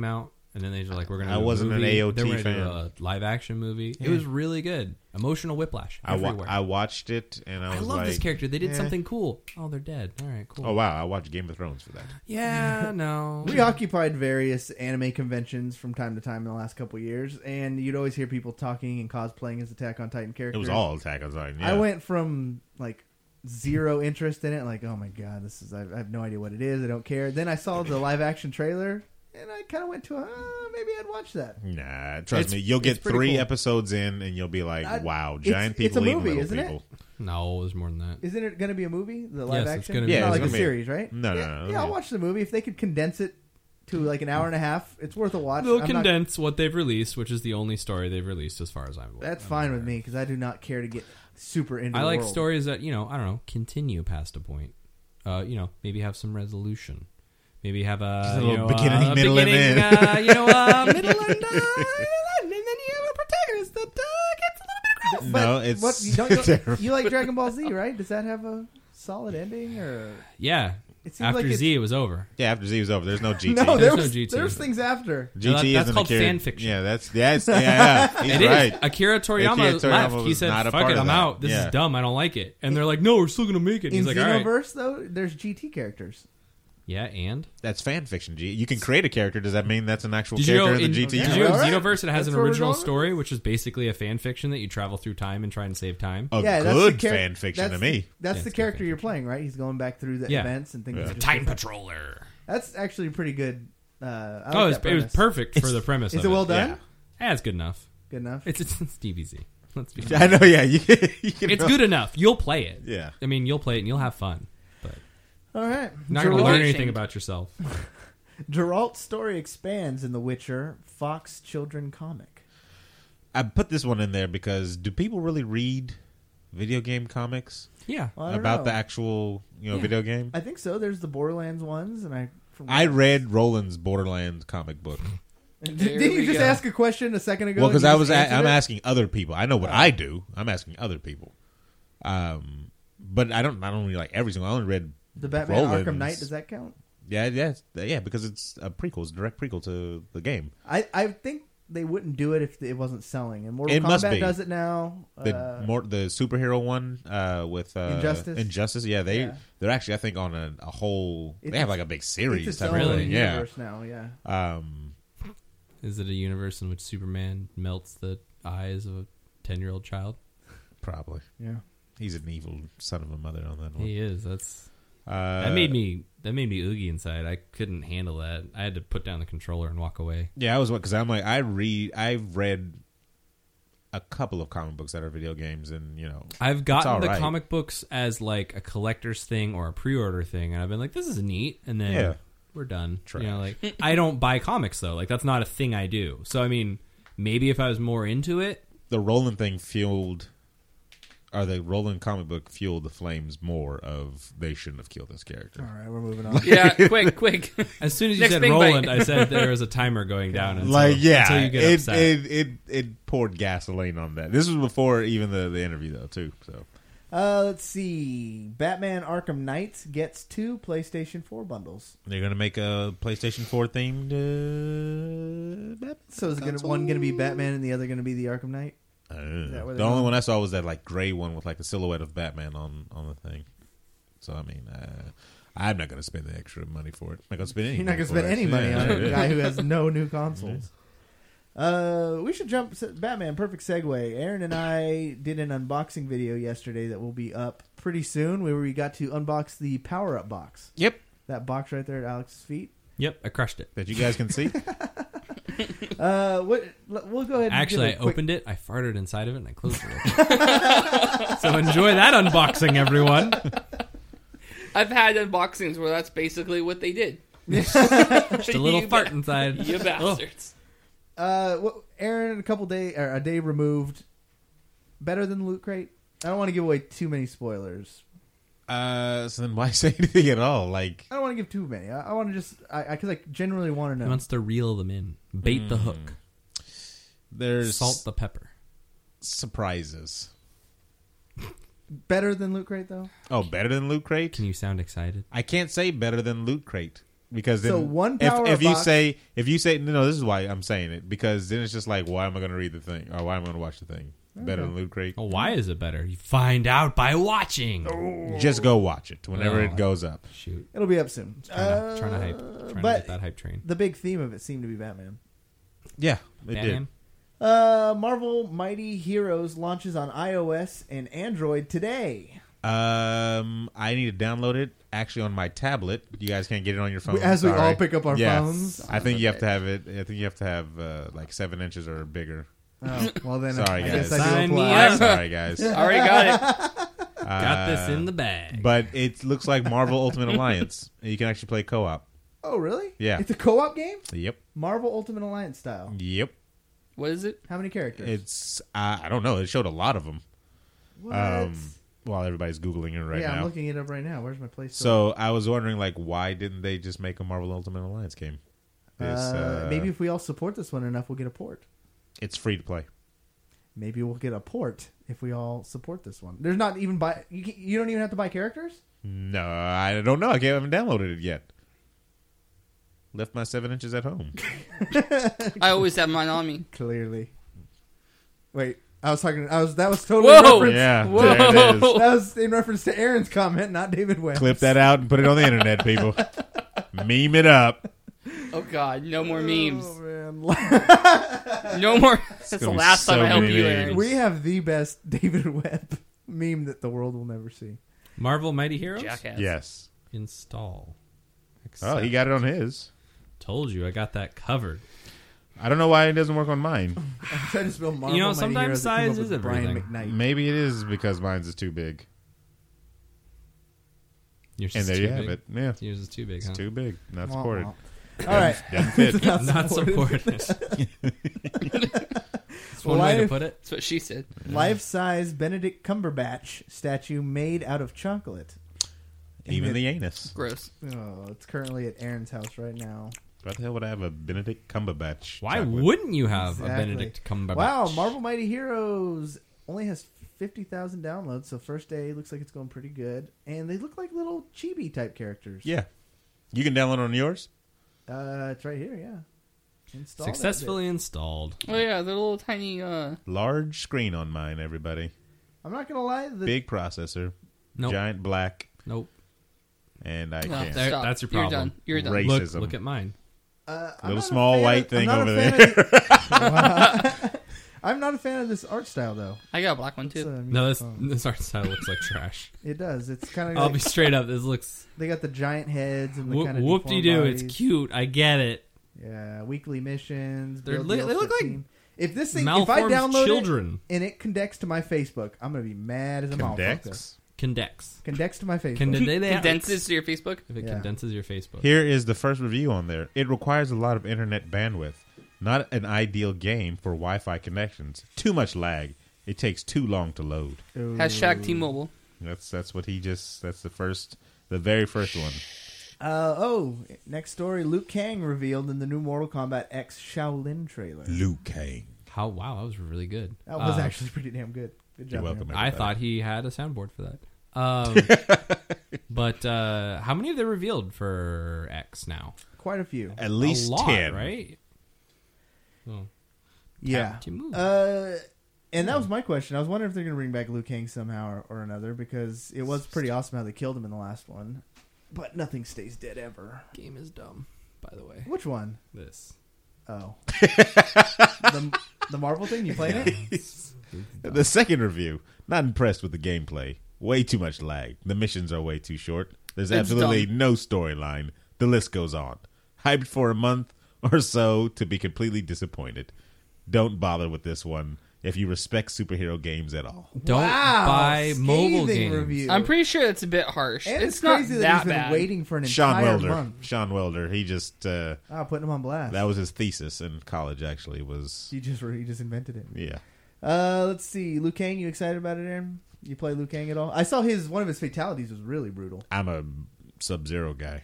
and then they were like, "We're gonna." I do a wasn't an movie. A O T They were gonna fan. do a live action movie. Yeah. It was really good. Emotional whiplash I, wa- everywhere. I watched it and I I was love like, this character. They did eh. something cool. Oh, they're dead. All right, cool. Oh wow, I watched Game of Thrones for that. Yeah, no. We occupied various anime conventions from time to time in the last couple of years, and you'd always hear people talking and cosplaying as Attack on Titan It characters. was all Attack on Titan. Yeah. I went from like zero interest in it, like, oh my god, this is I, I have no idea what it is. I don't care. Then I saw the live action trailer, and I kind of went to, uh, maybe I'd watch that. Nah, trust It's- me, you'll get it's pretty three cool. episodes in, and you'll be like, I- "Wow, it's- giant it's people a eating movie, little isn't it? people." No, it was more than that. Isn't it going to be a movie? The live Yes, it's action? gonna be- It's Yeah, not it's like a gonna be- series, right? No, no, yeah, no, Yeah, no. I'll watch the movie if they could condense it to like an hour and a half. It's worth a watch. They'll I'm not- condense what they've released, which is the only story they've released as far as I'm aware. That's fine with me because I do not care to get super into. I the like world. stories that, you know, I don't know, continue past a point. Uh, you know, maybe have some resolution. Maybe have a, Just a you little know, beginning, uh, middle, and beginning, end. uh, you know, uh, middle and, uh, and then you have a protagonist that uh, gets a little bit gross. But No, it's what, you, don't, you, terrible. you like Dragon Ball Z, right? Does that have a solid ending or? Yeah. It seems After like Z, it was over. Yeah, after Z was over. There's no G T. No, There's there no was, G T. There's things after. G T No, that- that's isn't called a kid. fan fiction. Yeah, that's yes, yeah, yeah. He's It is. right. Akira Toriyama, Akira Toriyama left. He was said, not a "Fuck part it, of I'm that." out. This Yeah. is dumb. I don't like it." And they're like, "No, we're still gonna make it." And In he's like, "All right." Xenoverse, though, there's G T characters. Yeah, and That's fan fiction. G. You can create a character. Does that mean that's an actual Did you know character in, in the G T? did you know All right. Xenoverse? It has That's an where we're original going. story, which is basically a fan fiction that you travel through time and try and save time. A yeah, that's good the char- fan fiction that's to the- me. That's Yeah, the it's good character fan you're playing, right? He's going back through the Yeah. events and things. Yeah. that just Time different. Patroller. That's actually pretty good. Uh, I like Oh, it was, that it was premise. perfect for the premise. Is of it well done? Yeah, yeah it's good enough. Good enough. It's it's, it's D B Z. Let's be I know. Yeah, you, you can It's good enough. You'll play it. Yeah. I mean, you'll play it and you'll have fun. But All right. you're not going to Geralt- learn anything about yourself. Geralt's story expands in The Witcher Fox Children comic. I put this one in there because do people really read video game comics Yeah. Well, I don't about know. the actual you know Yeah. video game? I think so. There's the Borderlands ones, and I. From I read Roland's Borderlands comic book. Did, There didn't you we just go. ask a question a second ago? Well, and because you I just was a- answered I'm it? asking other people. I know what I do. I'm asking other people. Um, but I don't. I don't really like every single. I only read the Batman Roland's. Arkham Knight. Does that count? Yeah, yeah, yeah. Because it's a prequel. It's a direct prequel to the game. I, I think they wouldn't do it if it wasn't selling. And Mortal It Kombat must be. does it now. The Uh, more the superhero one uh, with uh, Injustice? Injustice. Yeah, they Yeah. they're actually I think on a, a whole. It's they have its- like a big series. It's its type own of thing. Yeah. universe now. Yeah. Um, Is it a universe in which Superman melts the eyes of a ten-year-old child? probably. Yeah. He's an evil son of a mother on that one. He is. That's Uh, that made me that made me oogie inside. I couldn't handle that. I had to put down the controller and walk away. Yeah, I was because I'm like I read. I've read a couple of comic books that are video games, and you know I've it's gotten all the right. comic books as like a collector's thing or a pre-order thing, and I've been like, "This is neat," and then Yeah. we're done. Trash. You know, like I don't buy comics though. Like that's not a thing I do. So I mean, maybe if I was more into it, The Roland thing fueled, or the Roland comic book fueled the flames more of they shouldn't have killed this character. All right, we're moving on. Yeah, quick, quick. as soon as you Next said big Roland, bite. I said there was a timer going down. Until, Like yeah, until you get it, upset. it it it poured gasoline on that. This was before even the, the interview though too. So Uh, let's see. Batman Arkham Knight gets two PlayStation four bundles. they're gonna make a PlayStation four themed. Uh, Batman So is it gonna, console? one going to be Batman and the other going to be the Arkham Knight? I don't know. that where The they're only going? one I saw was that like gray one with like a silhouette of Batman on, on the thing. So I mean, uh, I'm not going to spend the extra money for it. I'm not going to spend any. You're not money going to for spend it. any money Yeah, on a yeah. guy who has no new consoles. Uh, we should jump. Batman, perfect segue. Aaron and I did an unboxing video yesterday that will be up pretty soon, where we got to unbox the Power Up box. Yep, that box right there at Alex's feet. Yep, I crushed it. That you guys can see. Uh, what? We'll go ahead. And Actually, I give a quick- opened it, I farted inside of it, and I closed it. So enjoy that unboxing, everyone. I've had unboxings where that's basically what they did. Just a little You fart ba- inside. You Oh. bastards. Uh, what, Aaron, a couple day or a day removed, better than Loot Crate. I don't want to give away too many spoilers. Uh, so then why say anything at all? Like, I don't want to give too many. I, I want to just, I because I, genuinely want to He know. wants to reel them in. Bait the hook. there's Salt the pepper. surprises. Better than Loot Crate, though. Oh, better than Loot Crate? Can you sound excited? I can't say better than Loot Crate. Because then So one if, power if you box- say if you say no, this is why I'm saying it, because then it's just like, why am I going to read the thing or why am I going to watch the thing? Better than Loot Crate. Oh, why is it better? You find out by watching. Just go watch it whenever Oh, it goes up. Shoot. It'll be up soon. Trying to, trying to hype. Trying but to get that hype train. The big theme of it seemed to be Batman. Yeah, it Batman? did. Uh, Marvel Mighty Heroes launches on iOS and Android today. Um, I need to download it actually on my tablet. You guys can't get it on your phone. As we Sorry. all pick up our Yeah. phones? I think you have to have it. I think you have to have uh, like seven inches or bigger. Oh, well then, sorry I guys. guess I do Sign me apply. up. Sorry guys. Already got it. Got this in the bag. But it looks like Marvel Ultimate Alliance. You can actually play co-op. Oh, really? Yeah. It's a co-op game? Yep. Marvel Ultimate Alliance style. Yep. What is it? How many characters? It's uh, I don't know. It showed a lot of them. What? Um, while everybody's googling it right yeah, now. I'm looking it up right now. Where's my place? So I was wondering, like, why didn't they just make a Marvel Ultimate Alliance game? This, uh, uh, maybe if we all support this one enough, we'll get a port. It's free to play. Maybe we'll get a port if we all support this one. There's not even buy. You, can, you don't even have to buy characters. No, I don't know. I haven't downloaded it yet. Left my seven inches at home. I always have mine on me. Clearly. Wait, I was talking. I was that was totally Whoa! reference. Yeah, Whoa! there it is. That was in reference to Aaron's comment, not David Webb. Clip that out and put it on the internet, people. Meme it up. Oh God, no more memes. Oh, man. No more. That's the gonna be last so time I help many you, memes. Aaron. We have the best David Webb meme that the world will never see. Marvel Mighty Heroes? Jackass. Yes. Install. Oh, he got it on his. Told you, I got that covered. I don't know why it doesn't work on mine. I tried to spell Marvel You know, Mighty sometimes Heroes, it came size up with is Brian everything. McKnight. Maybe it is because mine's is too big. Yours And is there too you have big. it. Yeah. Yours is too big, It's huh? too big. Not Wah, supported. wah. All right. Doesn't fit. Not Not supported. supported. That's one way to Life- put it. That's what she said. Life-size Benedict Cumberbatch statue made out of chocolate. Even And the it- anus. Gross. Oh, it's currently at Aaron's house right now. Why the hell would I have a Benedict Cumberbatch? Why chocolate? wouldn't you have Exactly. a Benedict Cumberbatch? Wow, Marvel Mighty Heroes only has fifty thousand downloads, so first day looks like it's going pretty good. And they look like little chibi type characters. Yeah. You can download on yours? Uh, it's right here, yeah. Install that Successfully bit. installed. Oh yeah, the little tiny. uh Large screen on mine, everybody. I'm not going to lie. The, Big processor. Nope. Giant black. Nope. And I No, can't. There, Stop. that's your You're problem. done. You're done. Racism. Look, look at mine. uh, I'm Little not a small fan white of- thing I'm not over a fan there. of the- Wow. I'm not a fan of this art style, though. I got a black one It's, too. uh, No, this phone. this art style looks like trash. It does. It's kind of. I'll like, be straight up. This looks They got the giant heads and the whoop, kind of whoop de doo. It's cute. I get it. Yeah, weekly missions. They're build li- the they look ultimate like team. If this thing, if I malformed download children. it and it connects to my Facebook, I'm gonna be mad as a motherfucker. Condex? Condex. Connects to my Facebook. Condense Condenses to your Facebook. If it Yeah. condenses your Facebook. Here is the first review on there. It requires a lot of internet bandwidth. Not an ideal game for Wi-Fi connections. Too much lag. It takes too long to load. Ooh. Hashtag T-Mobile. That's that's what he just. That's the first, the very first one. Uh, oh, next story. Liu Kang revealed in the new Mortal Kombat X Shaolin trailer. Liu Kang. How wow, that was really good. That was Uh, actually pretty damn good. Good job. You're welcome. man. I everybody. thought he had a soundboard for that. Um, but uh, how many have they revealed for X now? Quite a few. At least a lot, ten. right? Oh. Yeah. Time to move. Uh, and that was my question. I was wondering if they're going to bring back Liu Kang somehow or, or another, because it was pretty awesome how they killed him in the last one. But nothing stays dead ever. Game is dumb, by the way. Which one? This. Oh. the, the Marvel thing? You playing it? The second review. Not impressed with the gameplay. Way too much lag. The missions are way too short. There's It's absolutely dumb. no storyline. The list goes on. Hyped for a month or so to be completely disappointed. Don't bother with this one if you respect superhero games at all. Don't Wow, buy mobile scathing games. review. I'm pretty sure it's a bit harsh. And it's it's, not crazy that, that he's been bad. waiting for an Sean entire Welder. month. Sean Welder. He just uh, Oh, putting him on blast. that was his thesis in college. Actually, was He just he just invented it. yeah. Uh, let's see. Liu Kang, you excited about it, Aaron? You play Liu Kang at all? I saw his one of his fatalities was really brutal. I'm a Sub-Zero guy.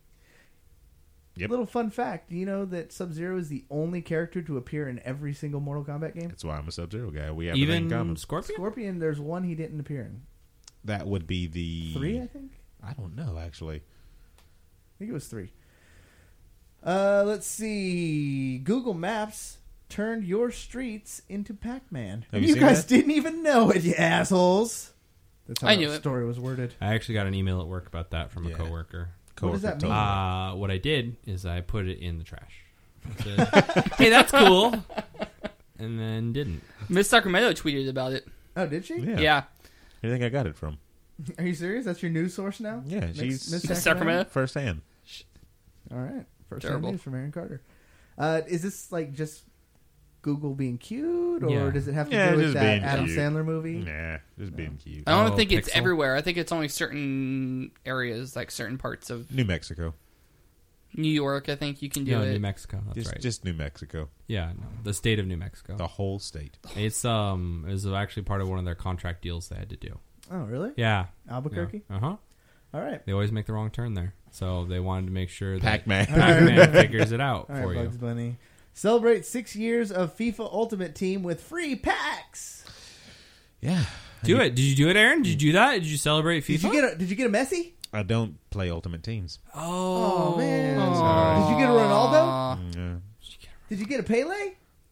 Yep. Little fun fact: do you know that Sub-Zero is the only character to appear in every single Mortal Kombat game? That's why I'm a Sub-Zero guy. We have Even everything in common. Scorpion? Scorpion, there's one he didn't appear in. That would be the Three, I think. I don't know actually. I think it was three. Uh, let's see. Google Maps turned your streets into Pac-Man. Have you you seen guys that? didn't even know it, you assholes. That's how I the knew it. story was worded. I actually got an email at work about that from a Yeah. coworker. What does that mean? Uh, what I did is I put it in the trash. Said, hey, that's cool. And then didn't. Miss Sacramento tweeted about it. Oh, did she? Yeah. Yeah. Where do you think I got it from? Are you serious? That's your news source now? Yeah, Miss- she's Miss Miss Sacramento? Sacramento. firsthand. All right. First Terrible. news from Aaron Carter. Uh, is this like just Google being cute, or Yeah. does it have to Yeah, do with just that being Adam cute. Sandler movie? Nah, just being cute. I don't Oh, think it's Pixel? everywhere. I think it's only certain areas, like certain parts of New Mexico. New York. I think you can do No, it. New Mexico. That's Just, right. just New Mexico. Yeah, no, the state of New Mexico. The whole state. It's um, it was actually part of one of their contract deals they had to do. Oh, really? Yeah, Albuquerque? Uh huh. All right. They always make the wrong turn there, so they wanted to make sure that Pac-Man. Pac-Man figures it out All for right, you. Bugs Bunny. Celebrate six years of FIFA Ultimate Team with free packs. Yeah. Do it. Did you do it, Aaron? Did you do that? Did you celebrate FIFA? Did you get a Did you get a Messi? I don't play Ultimate Teams. Oh, Oh, man. Sorry. Did you get a Ronaldo? No. Did you get a Pele?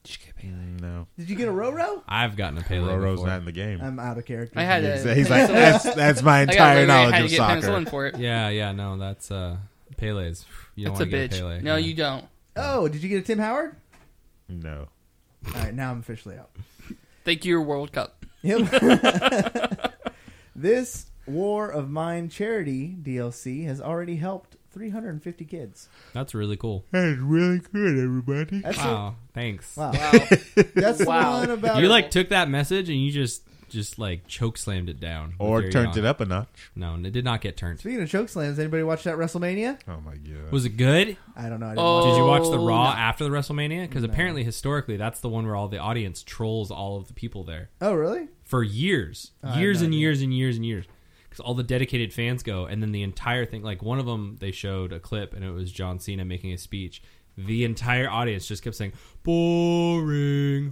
No. Did you get a Roro? I've gotten a Pele Roro's before. not in the game. I'm out of character. I had He's, a he's like, that's, that's my I got entire Ray Ray knowledge had to of get soccer. penicillin for it. Yeah, yeah, no, that's uh, Pele's. You don't That's a want to get bitch. a Pele. No, yeah. you don't. Oh, did you get a Tim Howard? No. All right, now I'm officially out. Thank you, your World Cup. Yep. This War of Mine charity D L C has already helped three hundred fifty kids. That's really cool. That's really good, everybody. That's Wow, thanks. Wow. Wow. That's the Wow. one about You like took that message and you just just like choke slammed it down, with Or your turned yawn. it up a notch. No, it did not get turned. Speaking of choke slams, anybody watch that WrestleMania? Oh, my God. Was it good? I don't know. I didn't Oh, watch Did you watch the Raw no. after the WrestleMania? Because No. apparently, historically, that's the one where all the audience trolls all of the people there it. Oh, really? for years, Oh, I had years no and idea. years and years and years. Because all the dedicated fans go, and then the entire thing. Like one of them, they showed a clip, and it was John Cena making a speech. The entire audience just kept saying "boring, boring"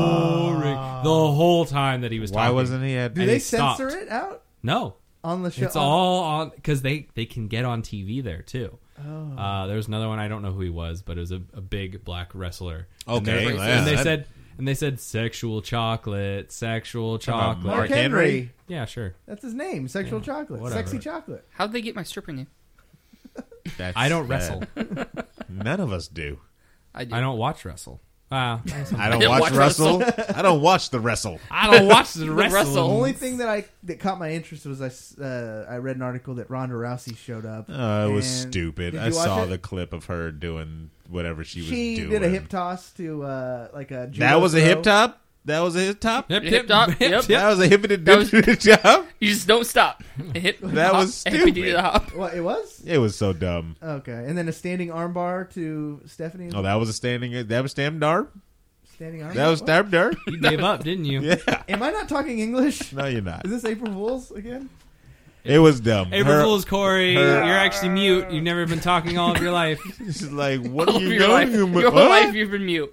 Oh. the whole time that he was Why talking. wasn't he at... Do And they he stopped. censor it out No, on the show? it's all on because they they can get on T V there too. Oh. Uh, there was another one. I don't know who he was, but it was a, a big black wrestler. Okay, and, they're- yeah, and they that- said and they said sexual chocolate, sexual about chocolate. Mark Mark Henry. Henry? Yeah, sure. That's his name. Sexual Yeah, chocolate. whatever. Sexy chocolate. How'd they get my stripper name? That's I don't bad. wrestle. None of us do. I do. I don't watch wrestle. Ah, I don't didn't watch, watch wrestle. I don't watch the wrestle. I don't watch the The wrestle. wrestle. The only thing that I that caught my interest was I, s- uh, I read an article that Ronda Rousey showed up. Oh, it was And- stupid. Did I you watch saw it? the clip of her doing whatever she was She doing. did a hip toss to uh, like a judo That was a throw. hip top? That was a hip top? Hip, Hip hip, top, hip, yep. hip. That was a hippity That was- dip job? You just don't stop. Hip, That hop, was hippity stupid. to hop. What it was? It was so dumb. Okay, and then a standing armbar to Stephanie. Oh, that was a standing. That was stand darb. Standing armbar. That was What? stab darb. You gave up, didn't you? Yeah. Am I not talking English? No, you're not. Is this April Fools again? It was dumb. April Her- Fool's, Corey. her- You're actually mute. You've never been talking all of your life. She's like, what All are of you your life, doing? your whole What? life you've been mute.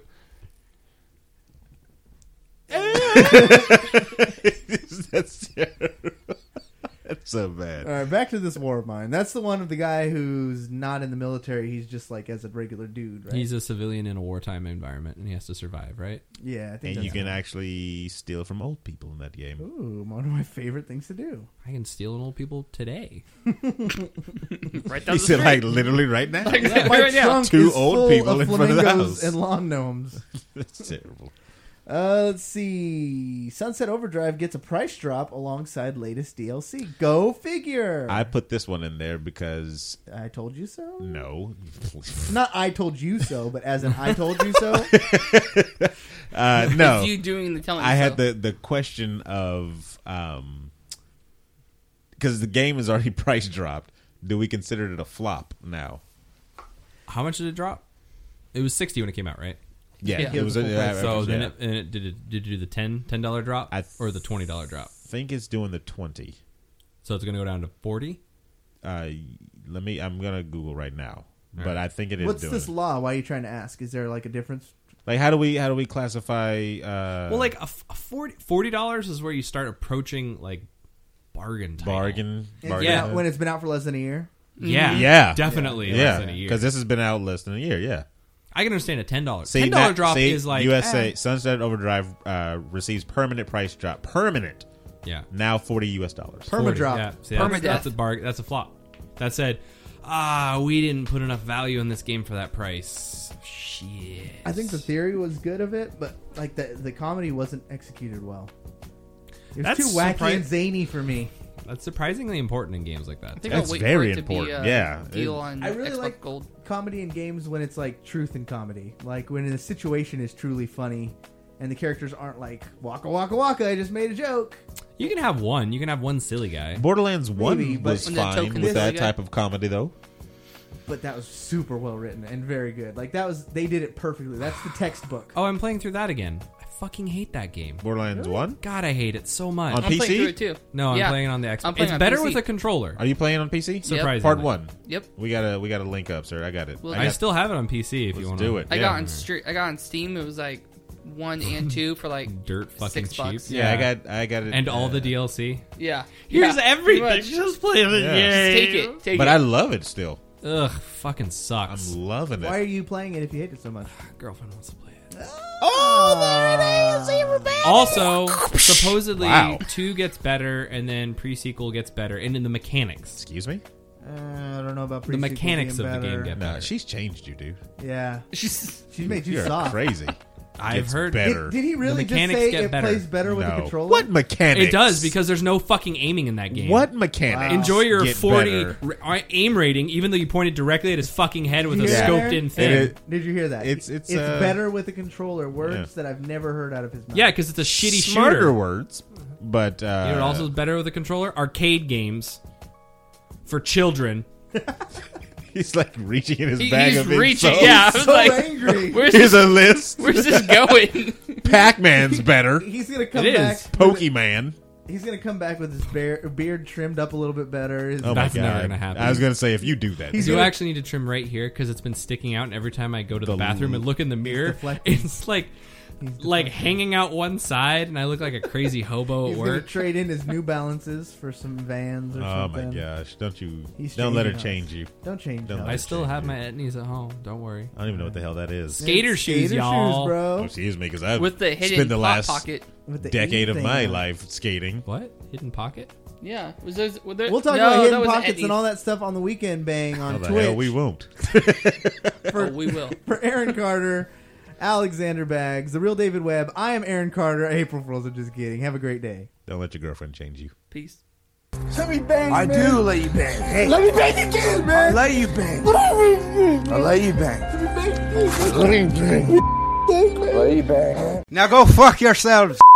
That's terrible. That's so bad. All right, back to this war of mine. That's the one of the guy who's not in the military. He's just like as a regular dude, right? He's a civilian in a wartime environment, and he has to survive, right? yeah, I think And you that's can actually steal from old people in that game. Ooh, one of my favorite things to do. I can steal an old people today. Right down He the said, street. like, literally right now. Like, My right now. trunk Two is old full people of in front of the flamingos house. and lawn gnomes. That's terrible. Uh, let's see. Sunset Overdrive gets a price drop alongside latest D L C. Go figure. I put this one in there because I told you so. no, Not I told you so, but as in I told you so. uh, no. It's you doing the telling. I so. had the the question of um because the game is already price dropped. Do we consider it a flop now? How much did it drop? It was sixty when it came out, right? Yeah, Yeah. it was. A, Yeah, uh, So yeah. then, it, and it, did it did it do the ten ten dollar drop I th- or the twenty dollar drop? think it's doing the twenty. So it's going to go down to forty. Uh, let me. I'm gonna Google right now, but right. I think it is What's doing this it. law? Why are you trying to ask? Is there like a difference? Like, how do we how do we classify? Uh, Well, like a, f- a forty dollars is where you start approaching like bargain title. bargain. And it's bargain been out- when it's been out for less than a year. Yeah, yeah, definitely yeah, less than a year. Because this has been out less than a year. Yeah, I can understand a ten dollars. See, ten dollar that- drop see, is like U S A eh. Sunset Overdrive uh, receives permanent price drop. Permanent. Yeah. Now forty U S dollars. forty, Yeah, see, that's, that's a bar. That's a flop. That said, ah, we didn't put enough value in this game for that price. Shit. I think the theory was good of it, but like the the comedy wasn't executed well. It was That's too wacky surpri- and zany for me. That's surprisingly important in games like that. I think That's I'll wait very for it to important. Be, uh, Yeah. deal It- on I really Xbox like Gold. comedy in games when it's like truth in comedy, like when the situation is truly funny, and the characters aren't like waka waka waka. I just made a joke. You can have one. You can have one silly guy. Borderlands one Maybe, but- was When that fine token with silly that guy- type of comedy, though. But that was super well written and very good. Like that was they did it perfectly. That's the textbook. Oh, I'm playing through that again. I fucking hate that game. Borderlands one? God, I hate it so much. On I'm P C? playing through it too. No, I'm Yeah. playing it on the Xbox. I'm playing It's on better P C. with a controller. Are you playing on P C? Surprisingly. Part one. Yep. We gotta we gotta link up, sir. I got it. Well, I, I got, still have it on P C if you Let's want do to. it. I yeah. got on Stre- I got on Steam. It was like one and two for like Dirt fucking six cheap. bucks. Yeah, I got I got it. And all uh, the D L C. Yeah. Here's Yeah, everything. pretty much. Just play the Yeah. game. Just take it. Take But it. I love it still. Ugh, fucking sucks. I'm loving Why it. are you playing it if you hate it so much? Girlfriend wants to play it. Oh, there it is. You're back. Also, supposedly Wow. two gets better, and then pre-sequel gets better, and in the mechanics. Excuse me? Uh, I don't know about The pre-sequel mechanics being of the game better. get No, better. she's changed you, dude. Yeah, She's she's made you You're soft. crazy. I've Gets heard better. Did, did he really The just mechanics say get it better. plays better with No. the controller? What mechanics? It does because there's no fucking aiming in that game. What mechanics? Enjoy your get forty better? r- aim rating, even though you pointed directly at his fucking head with a Did you hear that, scoped-in Aaron? thing. It- Did you hear that? It's- it's, uh, better with the controller. Words yeah. that I've never heard out of his mouth. Yeah, because it's a shitty Smarter shooter. words, but uh, You know what also is better with a controller? Arcade games for children. he's like reaching in his He- bag he's of reaching. insults. Yeah, I was so like, angry. Where's Here's this, a list. where's this going? Pac-Man's better. He's gonna come It back. is. Pokemon. He's gonna come back with his bear, beard trimmed up a little bit better. His Oh That's my god! never gonna happen. I was gonna say if you do that, He's You gonna- actually need to trim right here because it's been sticking out, and every time I go to the, The bathroom and look in the mirror, deflecting. it's like He's like deflecting. hanging out one side, and I look like a crazy hobo at He's gonna work. trade in his New Balances for some Vans or oh something. my gosh! Don't you? He's don't let her changing change you. Don't change. Don't him. let I her still change have you. my etnies at home. Don't worry. I don't even know what the hell that is. Skater It's shoes, skater y'all. shoes, bro. Oh, excuse me, because I've With the hidden spent the pop last pocket. With the decade E of thing my on. life skating. What hidden pocket? Yeah. Was those, were there, We'll talk no, about that hidden was pockets Etnies. and all that stuff on the weekend bang on How the Twitch. hell we won't. Oh, we will. For Aaron Carter, Alexander Baggs, the real David Webb. I am Aaron Carter. April Fools. I'm just kidding. Have a great day. Don't let your girlfriend change you. Peace. Let me bang, I man. do let you bang. Hey. Let me bang again, man. I let you bang. I let you bang. I let you bang. I let you bang. Now go fuck yourselves.